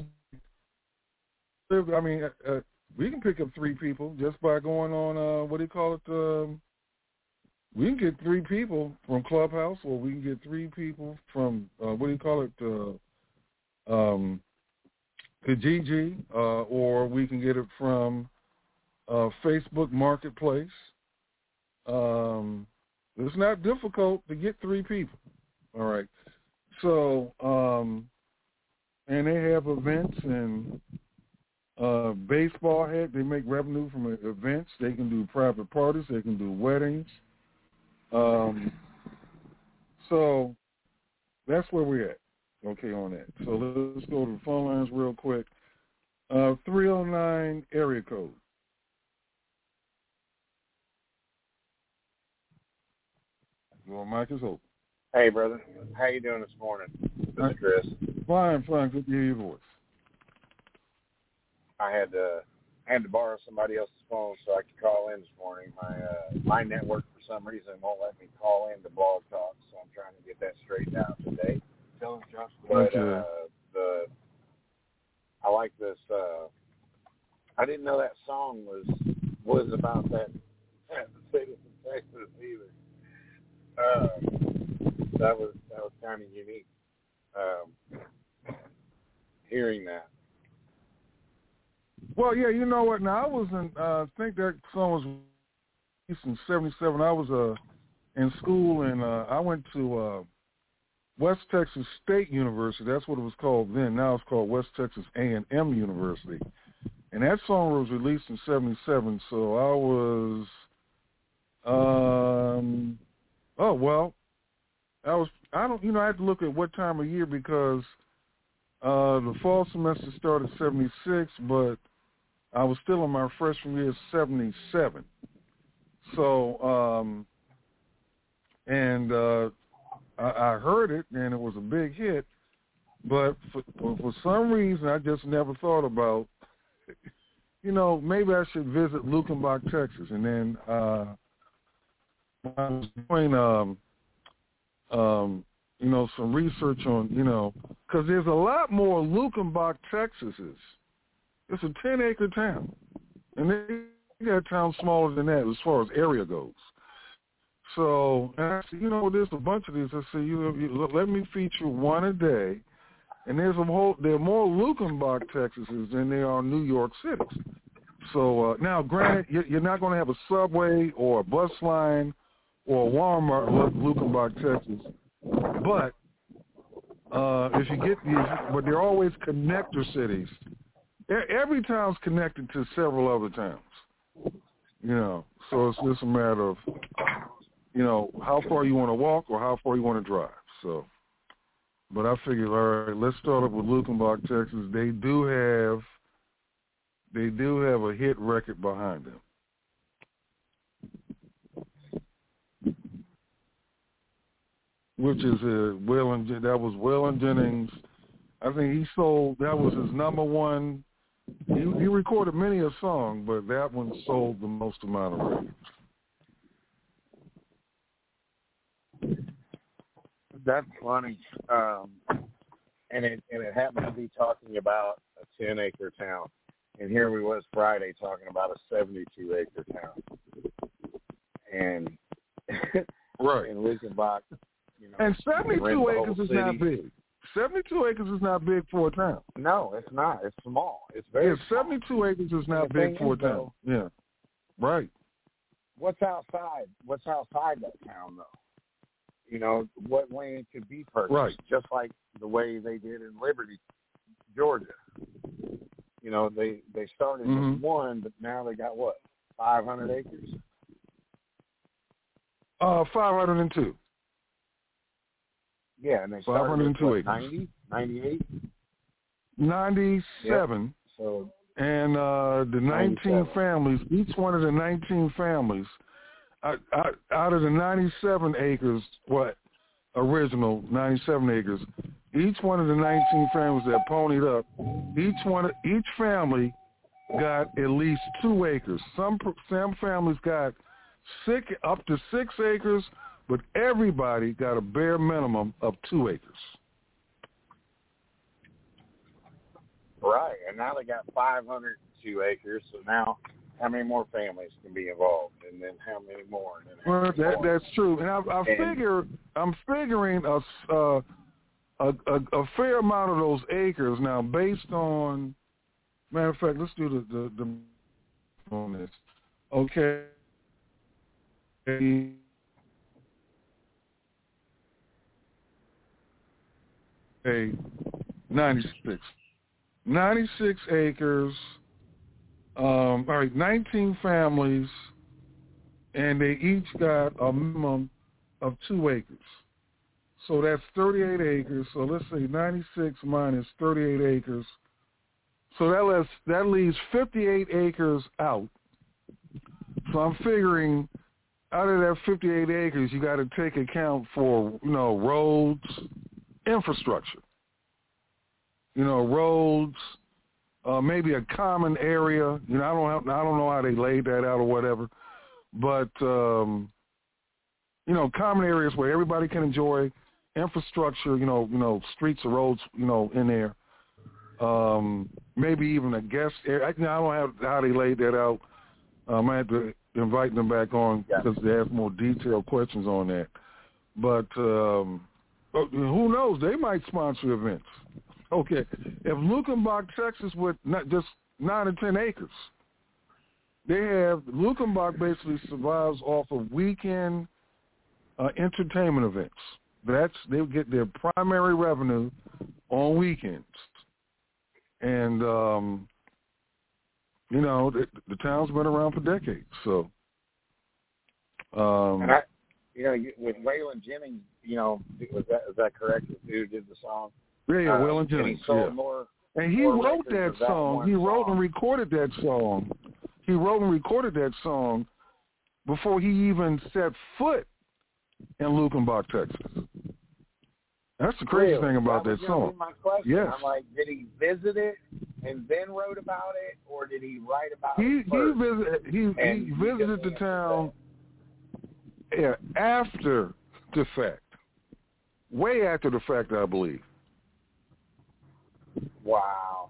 I mean, uh, uh, we can pick up three people just by going on, uh, what do you call it? Um, we can get three people from Clubhouse, or we can get three people from, uh, what do you call it? Uh, um, Kijiji, uh, or we can get it from uh, Facebook Marketplace. Um, it's not difficult to get three people. All right. So, um, and they have events and uh, baseball head. They make revenue from events. They can do private parties. They can do weddings. Um, so that's where we're at. Okay, on that. So let's go to the phone lines real quick. Uh, three oh nine area code. Your mic is open. Hey, brother. How you doing this morning? This is Chris. Fine, fine. Good to hear your voice. I had to I had to borrow somebody else's phone so I could call in this morning. My uh, my network for some reason won't let me call in to Blog Talk, so I'm trying to get that straightened out today. Tell him, Josh. But uh, the I like this. Uh, I didn't know that song was was about that that city of Texas either. Uh, that was that was kind of unique. Um, hearing that. Well, yeah, you know what? Now I was in. Uh, I think that song was released in seventy-seven. I was uh, in school, and uh, I went to uh, West Texas State University. That's what it was called then. Now it's called West Texas A and M University. And that song was released in seventy-seven. So I was. Um, oh well, I was. I don't. You know, I had to look at what time of year because uh, the fall semester started seventy-six, but I was still in my freshman year, seventy-seven. So, um, and uh, I, I heard it, and it was a big hit. But for, for some reason, I just never thought about, you know, maybe I should visit Luckenbach, Texas. And then uh, I was doing, um, um, you know, some research on, you know, because there's a lot more Luckenbach, Texas is. It's a ten-acre town, and they got towns smaller than that as far as area goes. So, and I said, you know, there's a bunch of these. I said, you, you let me feature one a day, and there's a whole. There are more Luckenbach, Texases than there are New York cities. So uh, now, granted, you're not going to have a subway or a bus line or a Walmart in Luckenbach, Texas, but uh, if you get these, but they're always connector cities. Every town's connected to several other towns, you know, so it's just a matter of, you know, how far you want to walk or how far you want to drive. So, but I figured, all right, let's start up with Luckenbach, Texas. They do have, they do have a hit record behind them, which is uh, Waylon. That was Waylon Jennings. I think he sold. That was his number one. He, he recorded many a song, but that one sold the most amount of records. That's funny, um, and it and it happened to be talking about a ten-acre town, and here we was Friday talking about a seventy-two acre town, and right in Luckenbach, you know, and seventy-two acres is not big. seventy-two acres is not big for a town. No, it's not. It's small. It's very yeah, small. seventy-two acres is not big for a town. Though, yeah, right. What's outside? What's outside that town, though? You know, what land could be purchased? Right. Just like the way they did in Liberty, Georgia. You know, they, they started mm-hmm. with one, but now they got, what, five hundred acres? Uh, five hundred two. Yeah, and they started with, what, ninety, ninety-eight? ninety-seven. Yep. So And uh, the nineteen families, each one of the nineteen families, out, out, out of the ninety-seven acres, what, original ninety-seven acres, each one of the nineteen families that ponied up, each one, each family got at least two acres. Some some families got six, up to six acres, but everybody got a bare minimum of two acres. Right, and now they got five hundred two acres, so now how many more families can be involved, and then how many more? And then how well, many that, more? that's true, and I, I and, figure I'm figuring a, uh, a, a a fair amount of those acres now, based on. Matter of fact, let's do the the, the on this. Okay. Okay. ninety-six. ninety-six acres. Um, all right, nineteen families, and they each got a minimum of two acres. So that's thirty-eight acres. So let's say ninety-six minus thirty-eight acres. So that lets, that leaves fifty-eight acres out. So I'm figuring out of that fifty-eight acres, you got to take account for, you know, roads, infrastructure. You know, roads, uh, maybe a common area. You know, I don't have, I don't know how they laid that out or whatever, but um, you know, common areas where everybody can enjoy infrastructure. You know, you know, streets or roads. You know, in there. Um, maybe even a guest area. I, you know, I don't have how they laid that out. Um, I had to invite them back on because they have more detailed questions on that. But um, who knows? They might sponsor events. Okay, if Luckenbach, Texas, with not just nine or ten acres, they have Luckenbach basically survives off of weekend uh, entertainment events. That's they get their primary revenue on weekends. And, um, you know, the, the town's been around for decades. So, um, and I, you know, with Waylon Jennings, you know, was that is that correct? Who did the song? Yeah, yeah, uh, Waylon Jennings. And he Yeah. more, and he more wrote that that song. He wrote song. and recorded that song. He wrote and recorded that song before he even set foot in Luckenbach, Texas. That's the crazy really? thing about that, that song. My question. Yes. I'm like, did he visit it and then wrote about it, or did he write about he, it first? He visited. He, he visited the town. Yeah, after the fact, way after the fact, I believe. Wow.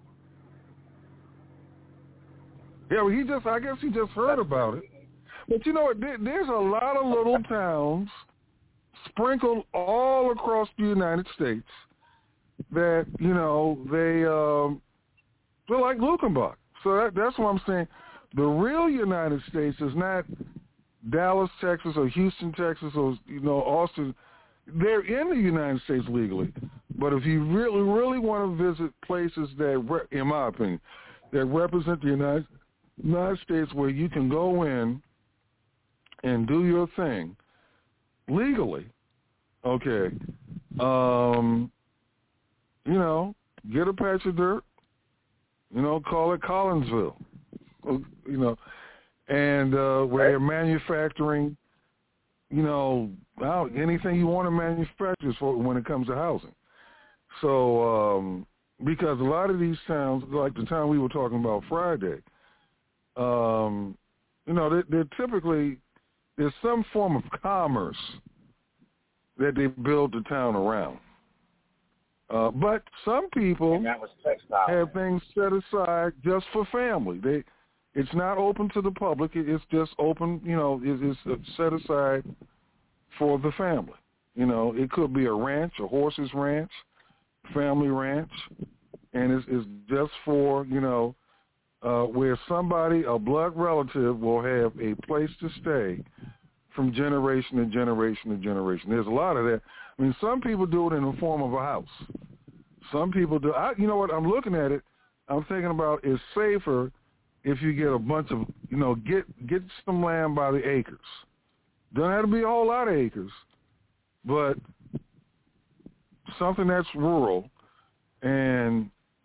Yeah, well, he just. I guess he just heard That's about crazy. it. But you know what? There, there's a lot of little towns sprinkled all across the United States that, you know, they, um, they're like Luckenbach. So that, that's what I'm saying. The real United States is not Dallas, Texas, or Houston, Texas, or, you know, Austin. They're in the United States legally. But if you really, really want to visit places that, re- in my opinion, that represent the United, United States where you can go in and do your thing legally, okay, um, you know, get a patch of dirt, you know, call it Collinsville, you know, and uh, where they're manufacturing, you know, anything you want to manufacture for when it comes to housing. So, um, because a lot of these towns, like the town we were talking about Friday, um, you know, they, they're typically, there's some form of commerce that they build the town around. Uh, but some people and that was textile. have things set aside just for family. They, it's not open to the public. It's just open, you know, it's, it's set aside for the family. You know, it could be a ranch, a horse's ranch, family ranch, and it's, it's just for, you know, uh, where somebody, a blood relative, will have a place to stay from generation to generation to generation. There's a lot of that. I mean, some people do it in the form of a house. Some people do. I, you know what? I'm looking at it. I'm thinking about it's safer if you get a bunch of, you know, get get some land by the acres. Doesn't have to be a whole lot of acres, but something that's rural. And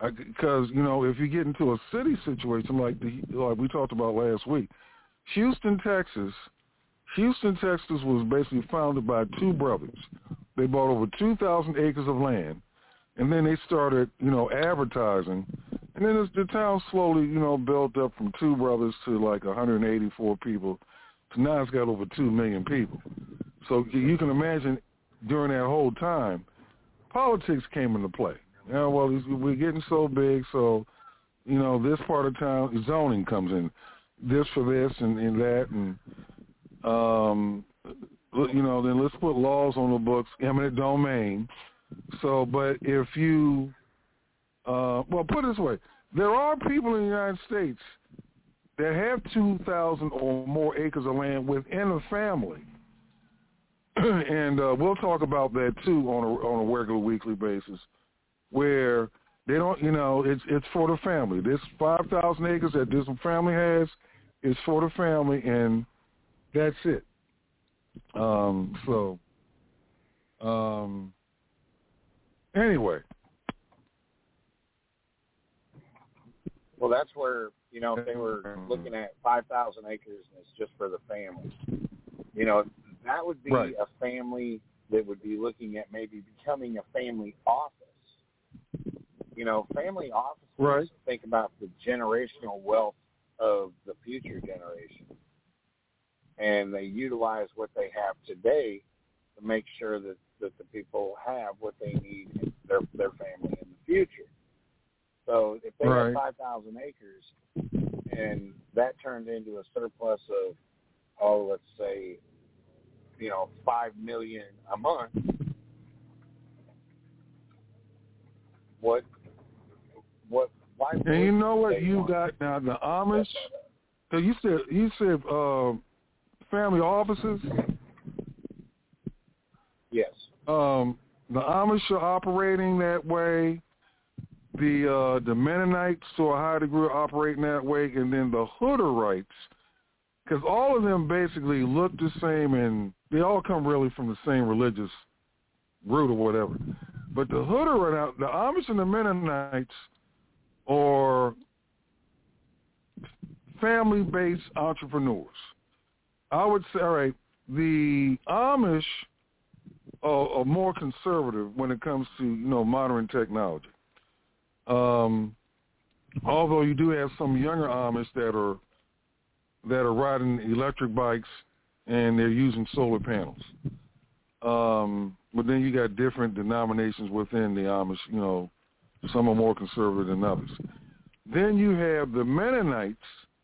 Because, you know, if you get into a city situation like the like we talked about last week, Houston, Texas, Houston, Texas was basically founded by two brothers. They bought over two thousand acres of land, and then they started, you know, advertising. And then the town slowly, you know, built up from two brothers to like one hundred eighty-four people. To now it's got over two million people. So you can imagine during that whole time, politics came into play. You know, well, we're getting so big, so, you know, this part of town, zoning comes in. This for this and, and that, and, um, you know, then let's put laws on the books, eminent domain. So, but if you, uh, well, put it this way, there are people in the United States that have two thousand or more acres of land within a family. And uh, we'll talk about that, too, on a, on a regular weekly basis, where they don't, you know, it's it's for the family. This five thousand acres that this family has is for the family, and that's it. Um, so, um, anyway. Well, that's where, you know, if they were looking at five thousand acres and it's just for the family, you know, that would be right. a family that would be looking at maybe becoming a family office. You know, family offices right. think about the generational wealth of the future generation. And they utilize what they have today to make sure that, that the people have what they need in their, their family in the future. So if they right. have five thousand acres and that turned into a surplus of, oh, let's say, you know, five million a month, what, what, why? And you know what you got now? The Amish. So you said you said uh, family offices. Yes. Um, the Amish are operating that way. The uh, the Mennonites, to a high degree, are operating that way, and then the Hutterites, because all of them basically look the same, and they all come really from the same religious root or whatever. But the Hutterite, the Amish and the Mennonites are family-based entrepreneurs. I would say, all right, the Amish are, are more conservative when it comes to, you know, modern technology. Um, although you do have some younger Amish that are that are riding electric bikes and they're using solar panels. Um, but then you got different denominations within the Amish. You know, some are more conservative than others. Then you have the Mennonites,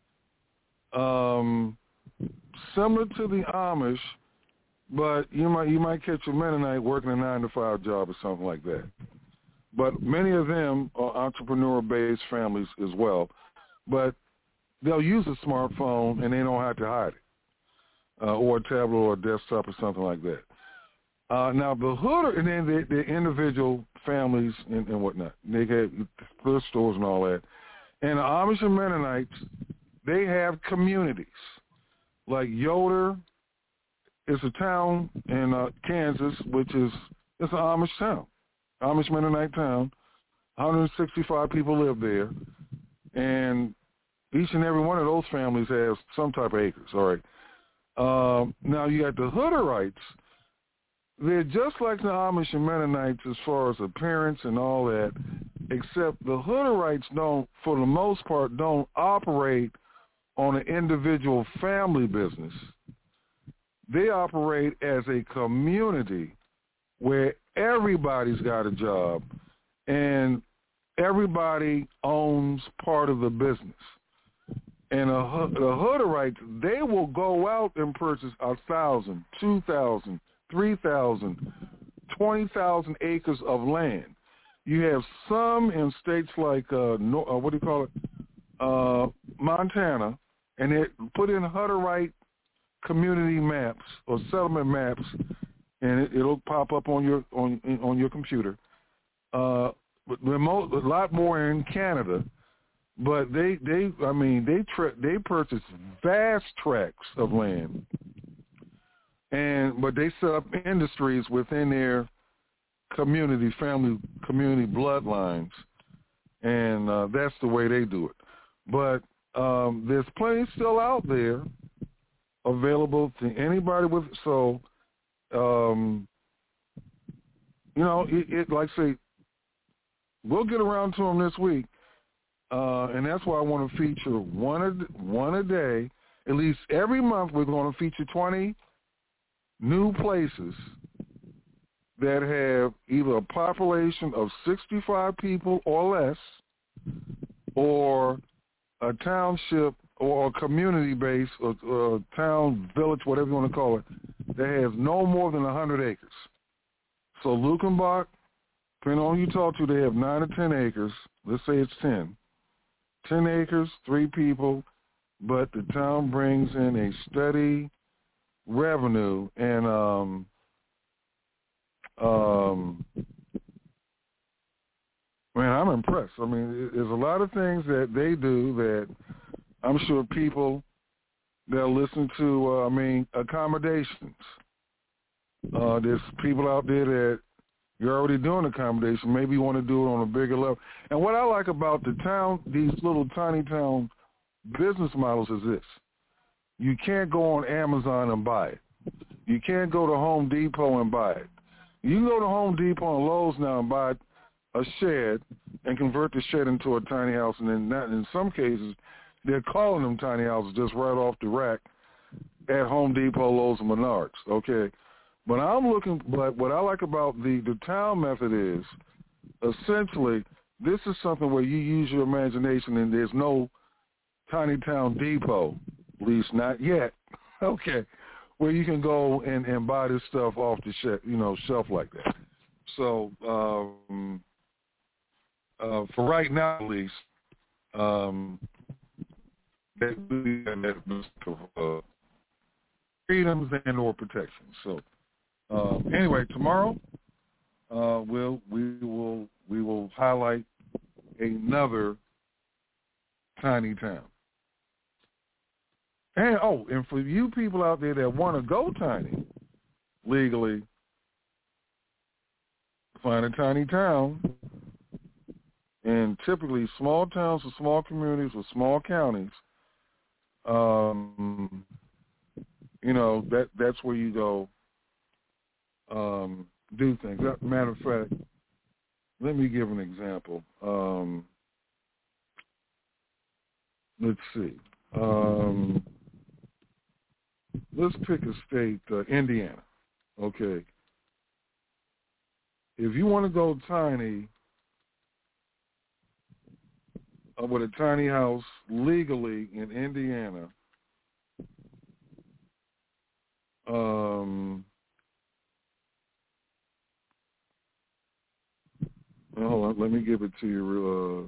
um, similar to the Amish, but you might you might catch a Mennonite working a nine to five job or something like that. But many of them are entrepreneur-based families as well. But they'll use a smartphone and they don't have to hide it, uh, or a tablet or a desktop or something like that. Uh, now the Hooter, and then the, the individual families and, and whatnot, they have thrift stores and all that. And the Amish and Mennonites, they have communities. Like Yoder is a town in uh, Kansas, which is it's an Amish town, Amish Mennonite town. one hundred sixty-five people live there, and each and every one of those families has some type of acres. All right. Um, now you got the Hutterites. They're just like the Amish and Mennonites as far as appearance and all that, except the Hutterites don't, for the most part, don't operate on an individual family business. They operate as a community where everybody's got a job and everybody owns part of the business. And a, the Hutterites, they will go out and purchase a thousand, two thousand, three thousand, twenty thousand acres of land. You have some in states like uh, no, uh, what do you call it, uh, Montana, and they put in Hutterite community maps or settlement maps, and it, it'll pop up on your on on your computer. Uh, but remote, a lot more in Canada. But they, they, I mean, they tra- they purchase vast tracts of land, and but they set up industries within their community, family, community bloodlines, and uh, that's the way they do it. But um, there's plenty still out there available to anybody with, so, um, you know, it, it like I say, we'll get around to them this week, uh, and that's why I want to feature one a, one a day. At least every month we're going to feature twenty new places that have either a population of sixty-five people or less, or a township or a community base, or, or a town, village, whatever you want to call it, that has no more than one hundred acres. So Luckenbach, depending on who you talk to, they have nine or ten acres. Let's say it's ten. ten acres, three people, but the town brings in a steady revenue, and um, um, man, I'm impressed. I mean, there's a lot of things that they do that I'm sure people they'll listen to. Uh, I mean, accommodations. Uh, there's people out there that you're already doing accommodation. Maybe you want to do it on a bigger level. And what I like about the town, these little tiny town business models is this. You can't go on Amazon and buy it. You can't go to Home Depot and buy it. You can go to Home Depot and Lowe's now and buy a shed and convert the shed into a tiny house. And in, that, in some cases, they're calling them tiny houses just right off the rack at Home Depot, Lowe's, and Menards. Okay. But I'm looking, but what I like about the, the town method is essentially this is something where you use your imagination and there's no tiny town depot, at least not yet, okay, where you can go and, and buy this stuff off the shelf, you know, shelf like that. So um, uh, for right now, at least, um, that uh, freedoms and or protections. So uh, anyway, tomorrow uh, we'll we will we will highlight another tiny town. And, oh, and for you people out there that want to go tiny legally, find a tiny town. And typically small towns or small communities or small counties, um, you know, that that's where you go um, do things. Matter of fact, let me give an example. Um, let's see. Um, let's pick a state, uh, Indiana. Okay. If you want to go tiny uh, with a tiny house legally in Indiana, um, hold on, let me give it to you.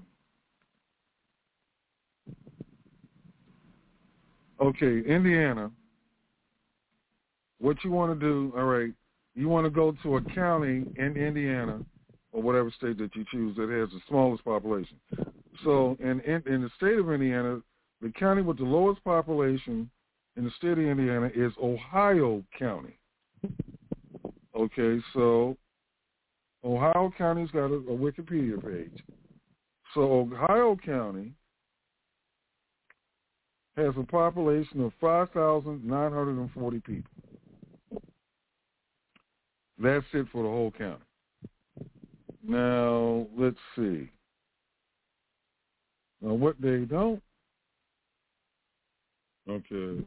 Uh, okay, Indiana. What you want to do, all right, you want to go to a county in Indiana or whatever state that you choose that has the smallest population. So in, in, in the state of Indiana, the county with the lowest population in the state of Indiana is Ohio County. Okay, so Ohio County's got a, a Wikipedia page. So Ohio County has a population of five thousand nine hundred forty people. That's it for the whole county. Now, let's see. Now, what they don't. Okay.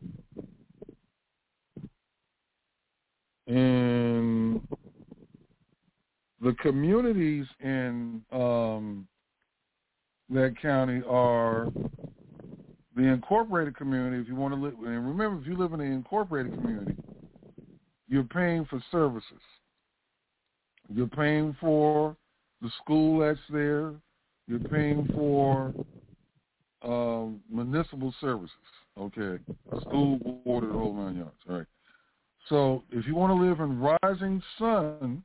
And the communities in um, that county are the incorporated community. If you want to live, and remember, if you live in an incorporated community, you're paying for services. You're paying for the school that's there. You're paying for um, municipal services, okay? School, water, the whole nine yards, all right? So if you want to live in Rising Sun,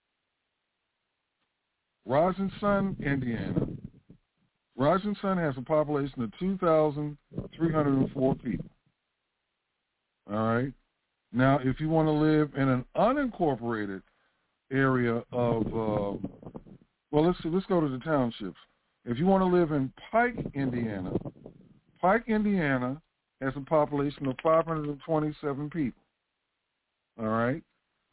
Rising Sun, Indiana, Rising Sun has a population of two thousand three hundred four people, all right? Now, if you want to live in an unincorporated area of, uh, well, let's see, let's go to the townships. If you want to live in Pike, Indiana, Pike, Indiana has a population of five hundred twenty-seven people. All right?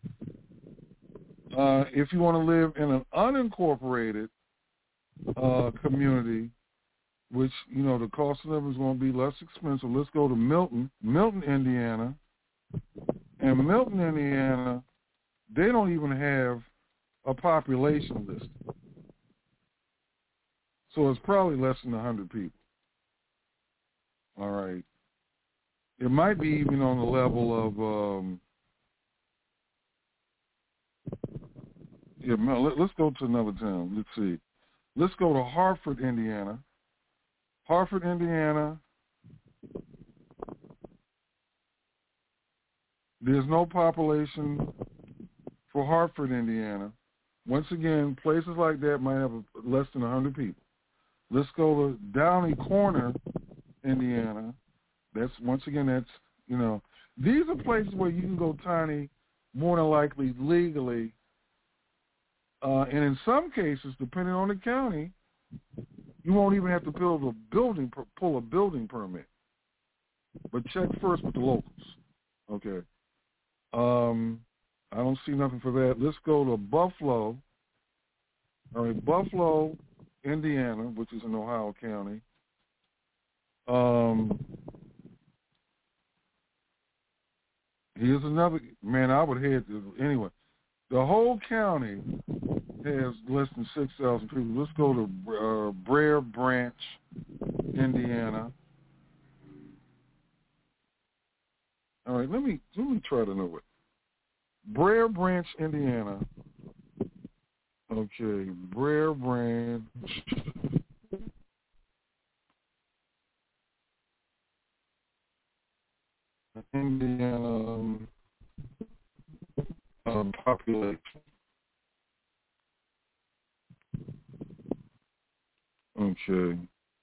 Uh, if you want to live in an unincorporated uh, community, which, you know, the cost of living is going to be less expensive, let's go to Milton, Milton, Indiana. And Milton, Indiana, they don't even have a population listed. So it's probably less than one hundred people. All right. It might be even on the level of, um, yeah, let, let's go to another town. Let's see. Let's go to Hartford, Indiana. Hartford, Indiana. There's no population for Hartford, Indiana. Once again, places like that might have less than one hundred people. Let's go to Downey Corner, Indiana. That's, once again, that's, you know, these are places where you can go tiny, more than likely legally. Uh, and in some cases, depending on the county, you won't even have to build a building, pull a building permit. But check first with the locals. Okay. Um, I don't see nothing for that. Let's go to Buffalo. All right, Buffalo, Indiana, which is in Ohio County. Um, here's another, man, I would head to, anyway. The whole county has less than six thousand people. Let's go to uh, Brer Branch, Indiana. All right, let me let me try to know it. Brer Branch, Indiana. Okay, Brer Branch. Indiana um, um, population. Okay.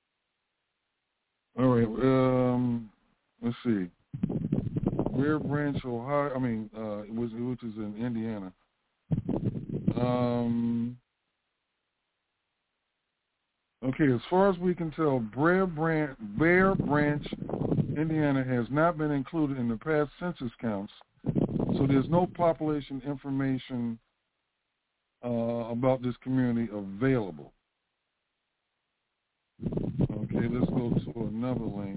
All right. Um, let's see. Brer Branch, Ohio. I mean, uh, which, which is in Indiana. Um. Okay. As far as we can tell, Brer Branch, Brer Branch, Indiana has not been included in the past census counts, so there's no population information uh, about this community available. Okay, let's go to another link.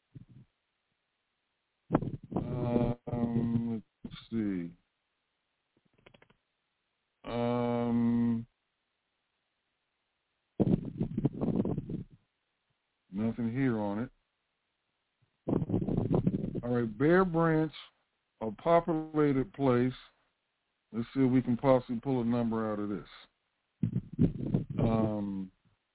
Um, let's see. Um, nothing here on it. All right, Brer Branch, a populated place. Let's see if we can possibly pull a number out of this. Um,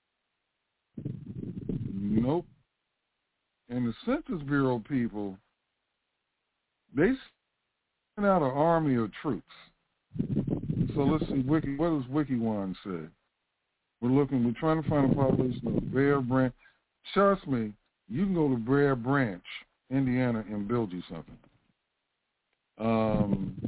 nope. And the Census Bureau people, they sent out an army of troops. So let's see, Wiki, what does WikiWan say? We're looking, we're trying to find a population of Brer Branch. Trust me, you can go to Brer Branch, Indiana, and build you something. Um,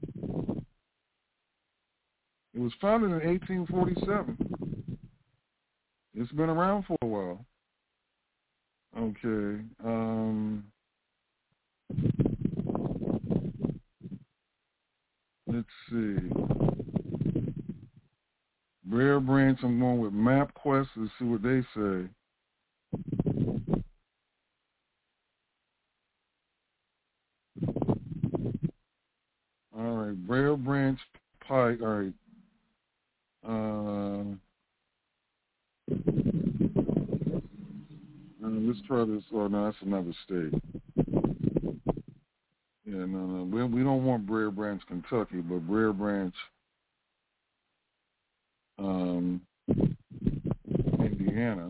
it was founded in eighteen forty-seven. It's been around for a while. Okay. Um, let's see. Brer Branch, I'm going with MapQuest to see what they say. All right, Brer Branch, Pike. All right. Uh, uh, let's try this. Oh, no, that's another state. Yeah, no, no. We, we don't want Brer Branch, Kentucky, but Brer Branch, um, Indiana.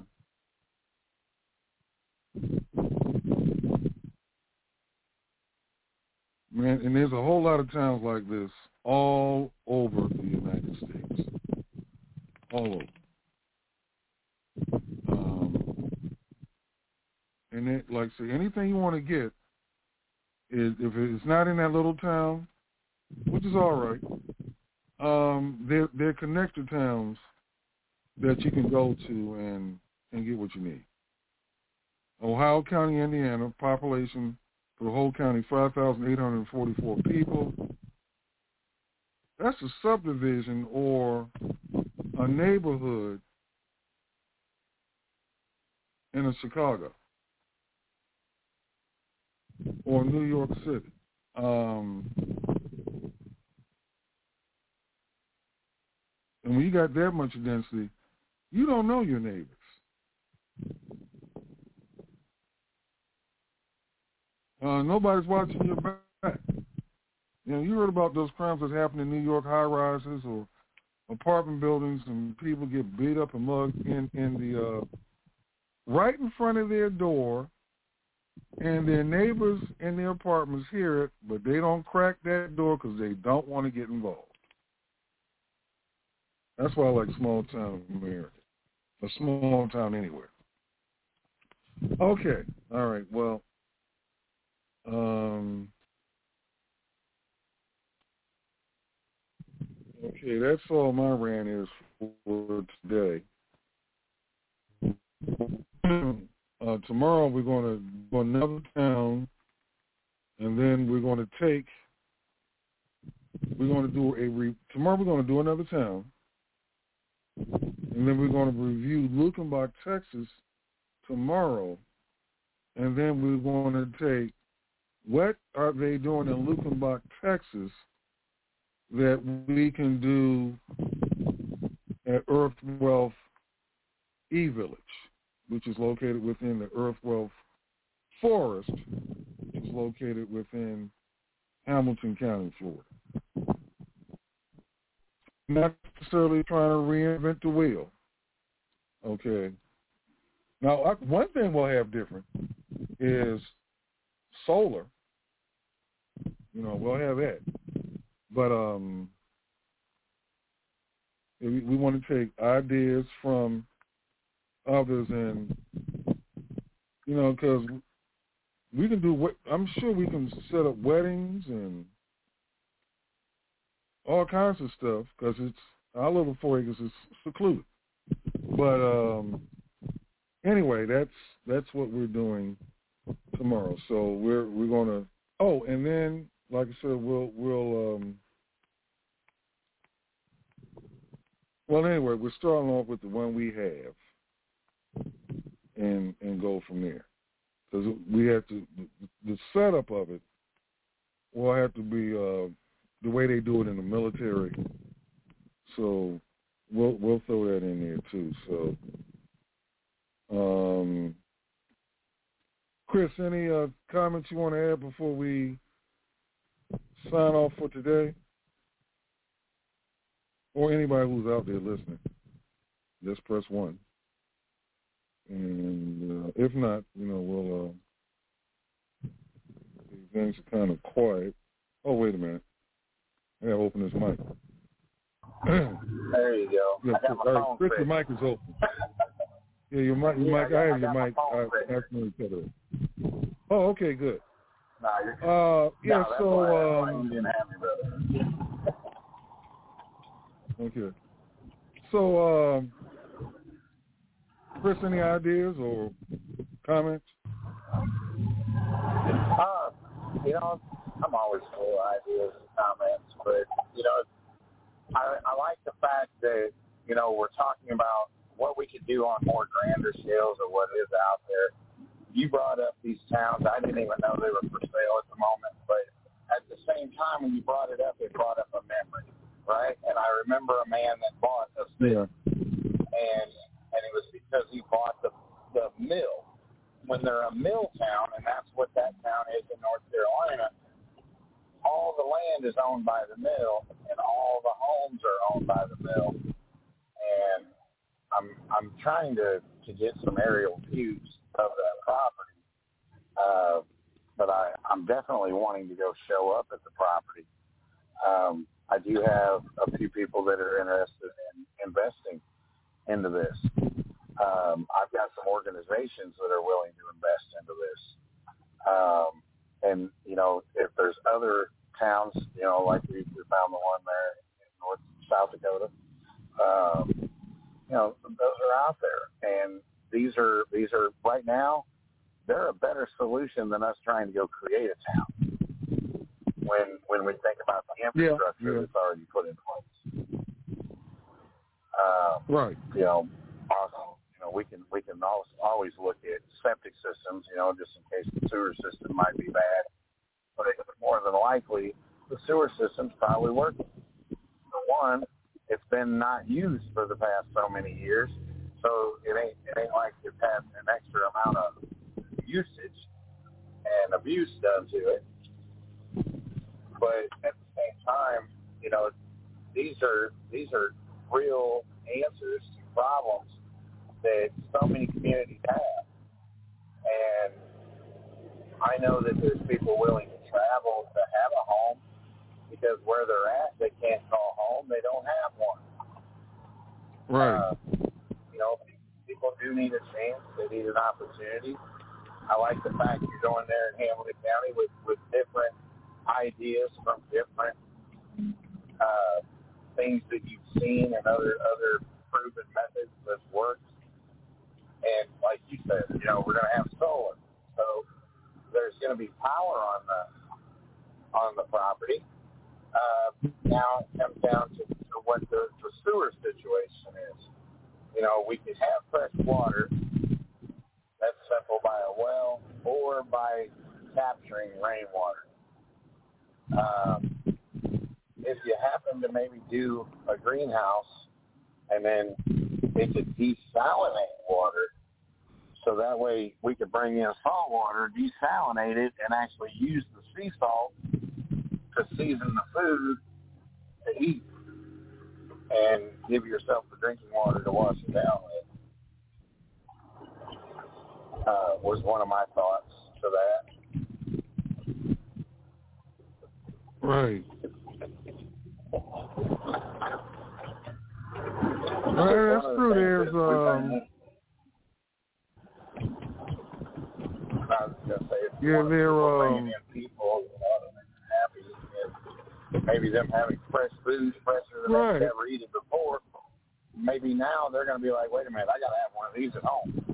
Man, and there's a whole lot of towns like this all over the United States. All over. Um, and it, like I say, anything you want to get, is if it's not in that little town, which is all right, um, they're, they're connected towns that you can go to and, and get what you need. Ohio County, Indiana, population for the whole county, five thousand eight hundred forty-four people. That's a subdivision or a neighborhood in a Chicago or New York City. Um, and when you got that much density, you don't know your neighbors. Uh, nobody's watching your back. You know, you heard about those crimes that happen in New York high-rises or apartment buildings, and people get beat up and mugged in, in the uh, right in front of their door, and their neighbors in their apartments hear it, but they don't crack that door because they don't want to get involved. That's why I like small town America, a small town anywhere. Okay, all right, well, um, okay, that's all my rant is for today. Uh, tomorrow we're going to go another town, and then we're going to take, we're going to do a, re, tomorrow we're going to do another town, and then we're going to review Luckenbach, Texas tomorrow, and then we're going to take what are they doing in Luckenbach, Texas that we can do at Earth Wealth E-Village, which is located within the Earth Wealth Forest, which is located within Hamilton County, Florida. Not necessarily trying to reinvent the wheel. Okay. Now, one thing we'll have different is solar. You know, we'll have that. But um, we, we want to take ideas from others, and you know, because we can do what I'm sure we can set up weddings and all kinds of stuff because it's our little four acres is secluded. But um, anyway, that's that's what we're doing tomorrow. So we're we're gonna oh, and then like I said, we'll we'll um, well anyway, we're starting off with the one we have. And and go from there, because we have to the, the setup of it will have to be uh, the way they do it in the military. So we'll we'll throw that in there too. So, um, Chris, any uh, comments you want to add before we sign off for today, or anybody who's out there listening? Just press one. And uh, if not, you know, we'll, uh, things are kind of quiet. Oh, wait a minute. I gotta open this mic. There you go. Yeah, I got my Chris, phone Chris, fixed. your mic is open. Yeah, your mic, your yeah, mic, I, I have I your mic. I accidentally cut it. Oh, okay, good. Nah, you're good. Uh, yeah, no, that's so, why, that's why um, you didn't have me, brother. okay. So, um, Chris, any ideas or comments? Uh, you know, I'm always full of ideas and comments, but, you know, I, I like the fact that, you know, we're talking about what we could do on more grander scales of what is out there. You brought up these towns. I didn't even know they were for sale at the moment, but at the same time, when you brought it up, it brought up a memory, right? And I remember a man that bought a city, Yeah. and and it was because he bought the the mill. When they're a mill town, and that's what that town is in North Carolina, all the land is owned by the mill, and all the homes are owned by the mill. And I'm I'm trying to, to get some aerial views of that property, uh, but I, I'm definitely wanting to go show up at the property. Um, I do have a few people that are interested in investing into this. Um, I've got some organizations that are willing to invest into this. Um, and, you know, if there's other towns, you know, like we, we found the one there in North South Dakota, um, you know, those are out there, and these are these are right now. They're a better solution than us trying to go create a town. When when we think about the infrastructure yeah, yeah. that's already put in place, uh, right? You know, also, you know, we can we can always always look at septic systems, you know, just in case the sewer system might be bad. But more than likely, the sewer system's probably working. For one, it's been not used for the past so many years, so it ain't it ain't like it's had an extra amount of usage and abuse done to it. But at the same time, you know, these are these are real answers to problems that so many communities have. And I know that there's people willing to travel to have a home because where they're at, they can't call home. They don't have one. Right. Uh, you know, people do need a chance. They need an opportunity. I like the fact you're going there in Hamilton County with, with different ideas from different uh, things that you've seen and other other proven methods that's worked. And like you said, you know, we're going to have solar, so there's going to be power on the on the property. Uh, now it comes down to, to what the, the sewer situation is. You know, we could have fresh water. That's simple by a well or by capturing rainwater. Um, if you happen to maybe do a greenhouse and then it could desalinate water, so that way we could bring in salt water, desalinate it, and actually use the sea salt to season the food to eat and give yourself the drinking water to wash it down with. Uh, was one of my thoughts to that. Right. Well, that's true. There's um. I was gonna say, it's yeah, there um. bringing in people, a lot of them happy, and maybe them having fresh food, fresher than right. they've ever eaten before. Maybe now they're going to be like, wait a minute, I got to have one of these at home.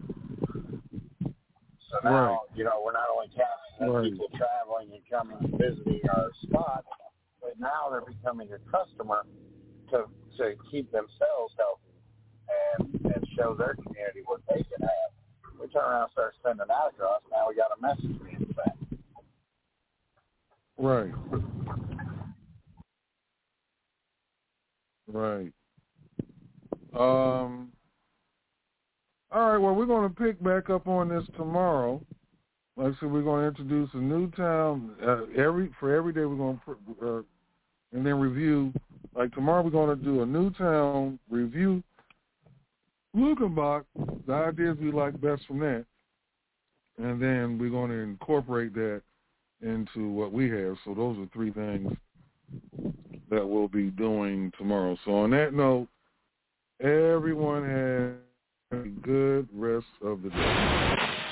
So now, right. you know, we're not only counting right. people traveling and coming and visiting our spot, but now they're becoming a customer to to keep themselves healthy and, and show their community what they can have. We turn around and start sending that across. Now we got a message being sent. Right. Right. Um. All right. Well, we're going to pick back up on this tomorrow. Like I said, we're going to introduce a new town uh, every for every day. We're going to uh, and then review. Like tomorrow, we're going to do a new town review. Looking back, the ideas we like best from that, and then we're going to incorporate that into what we have. So those are three things that we'll be doing tomorrow. So on that note, everyone has a good rest of the day.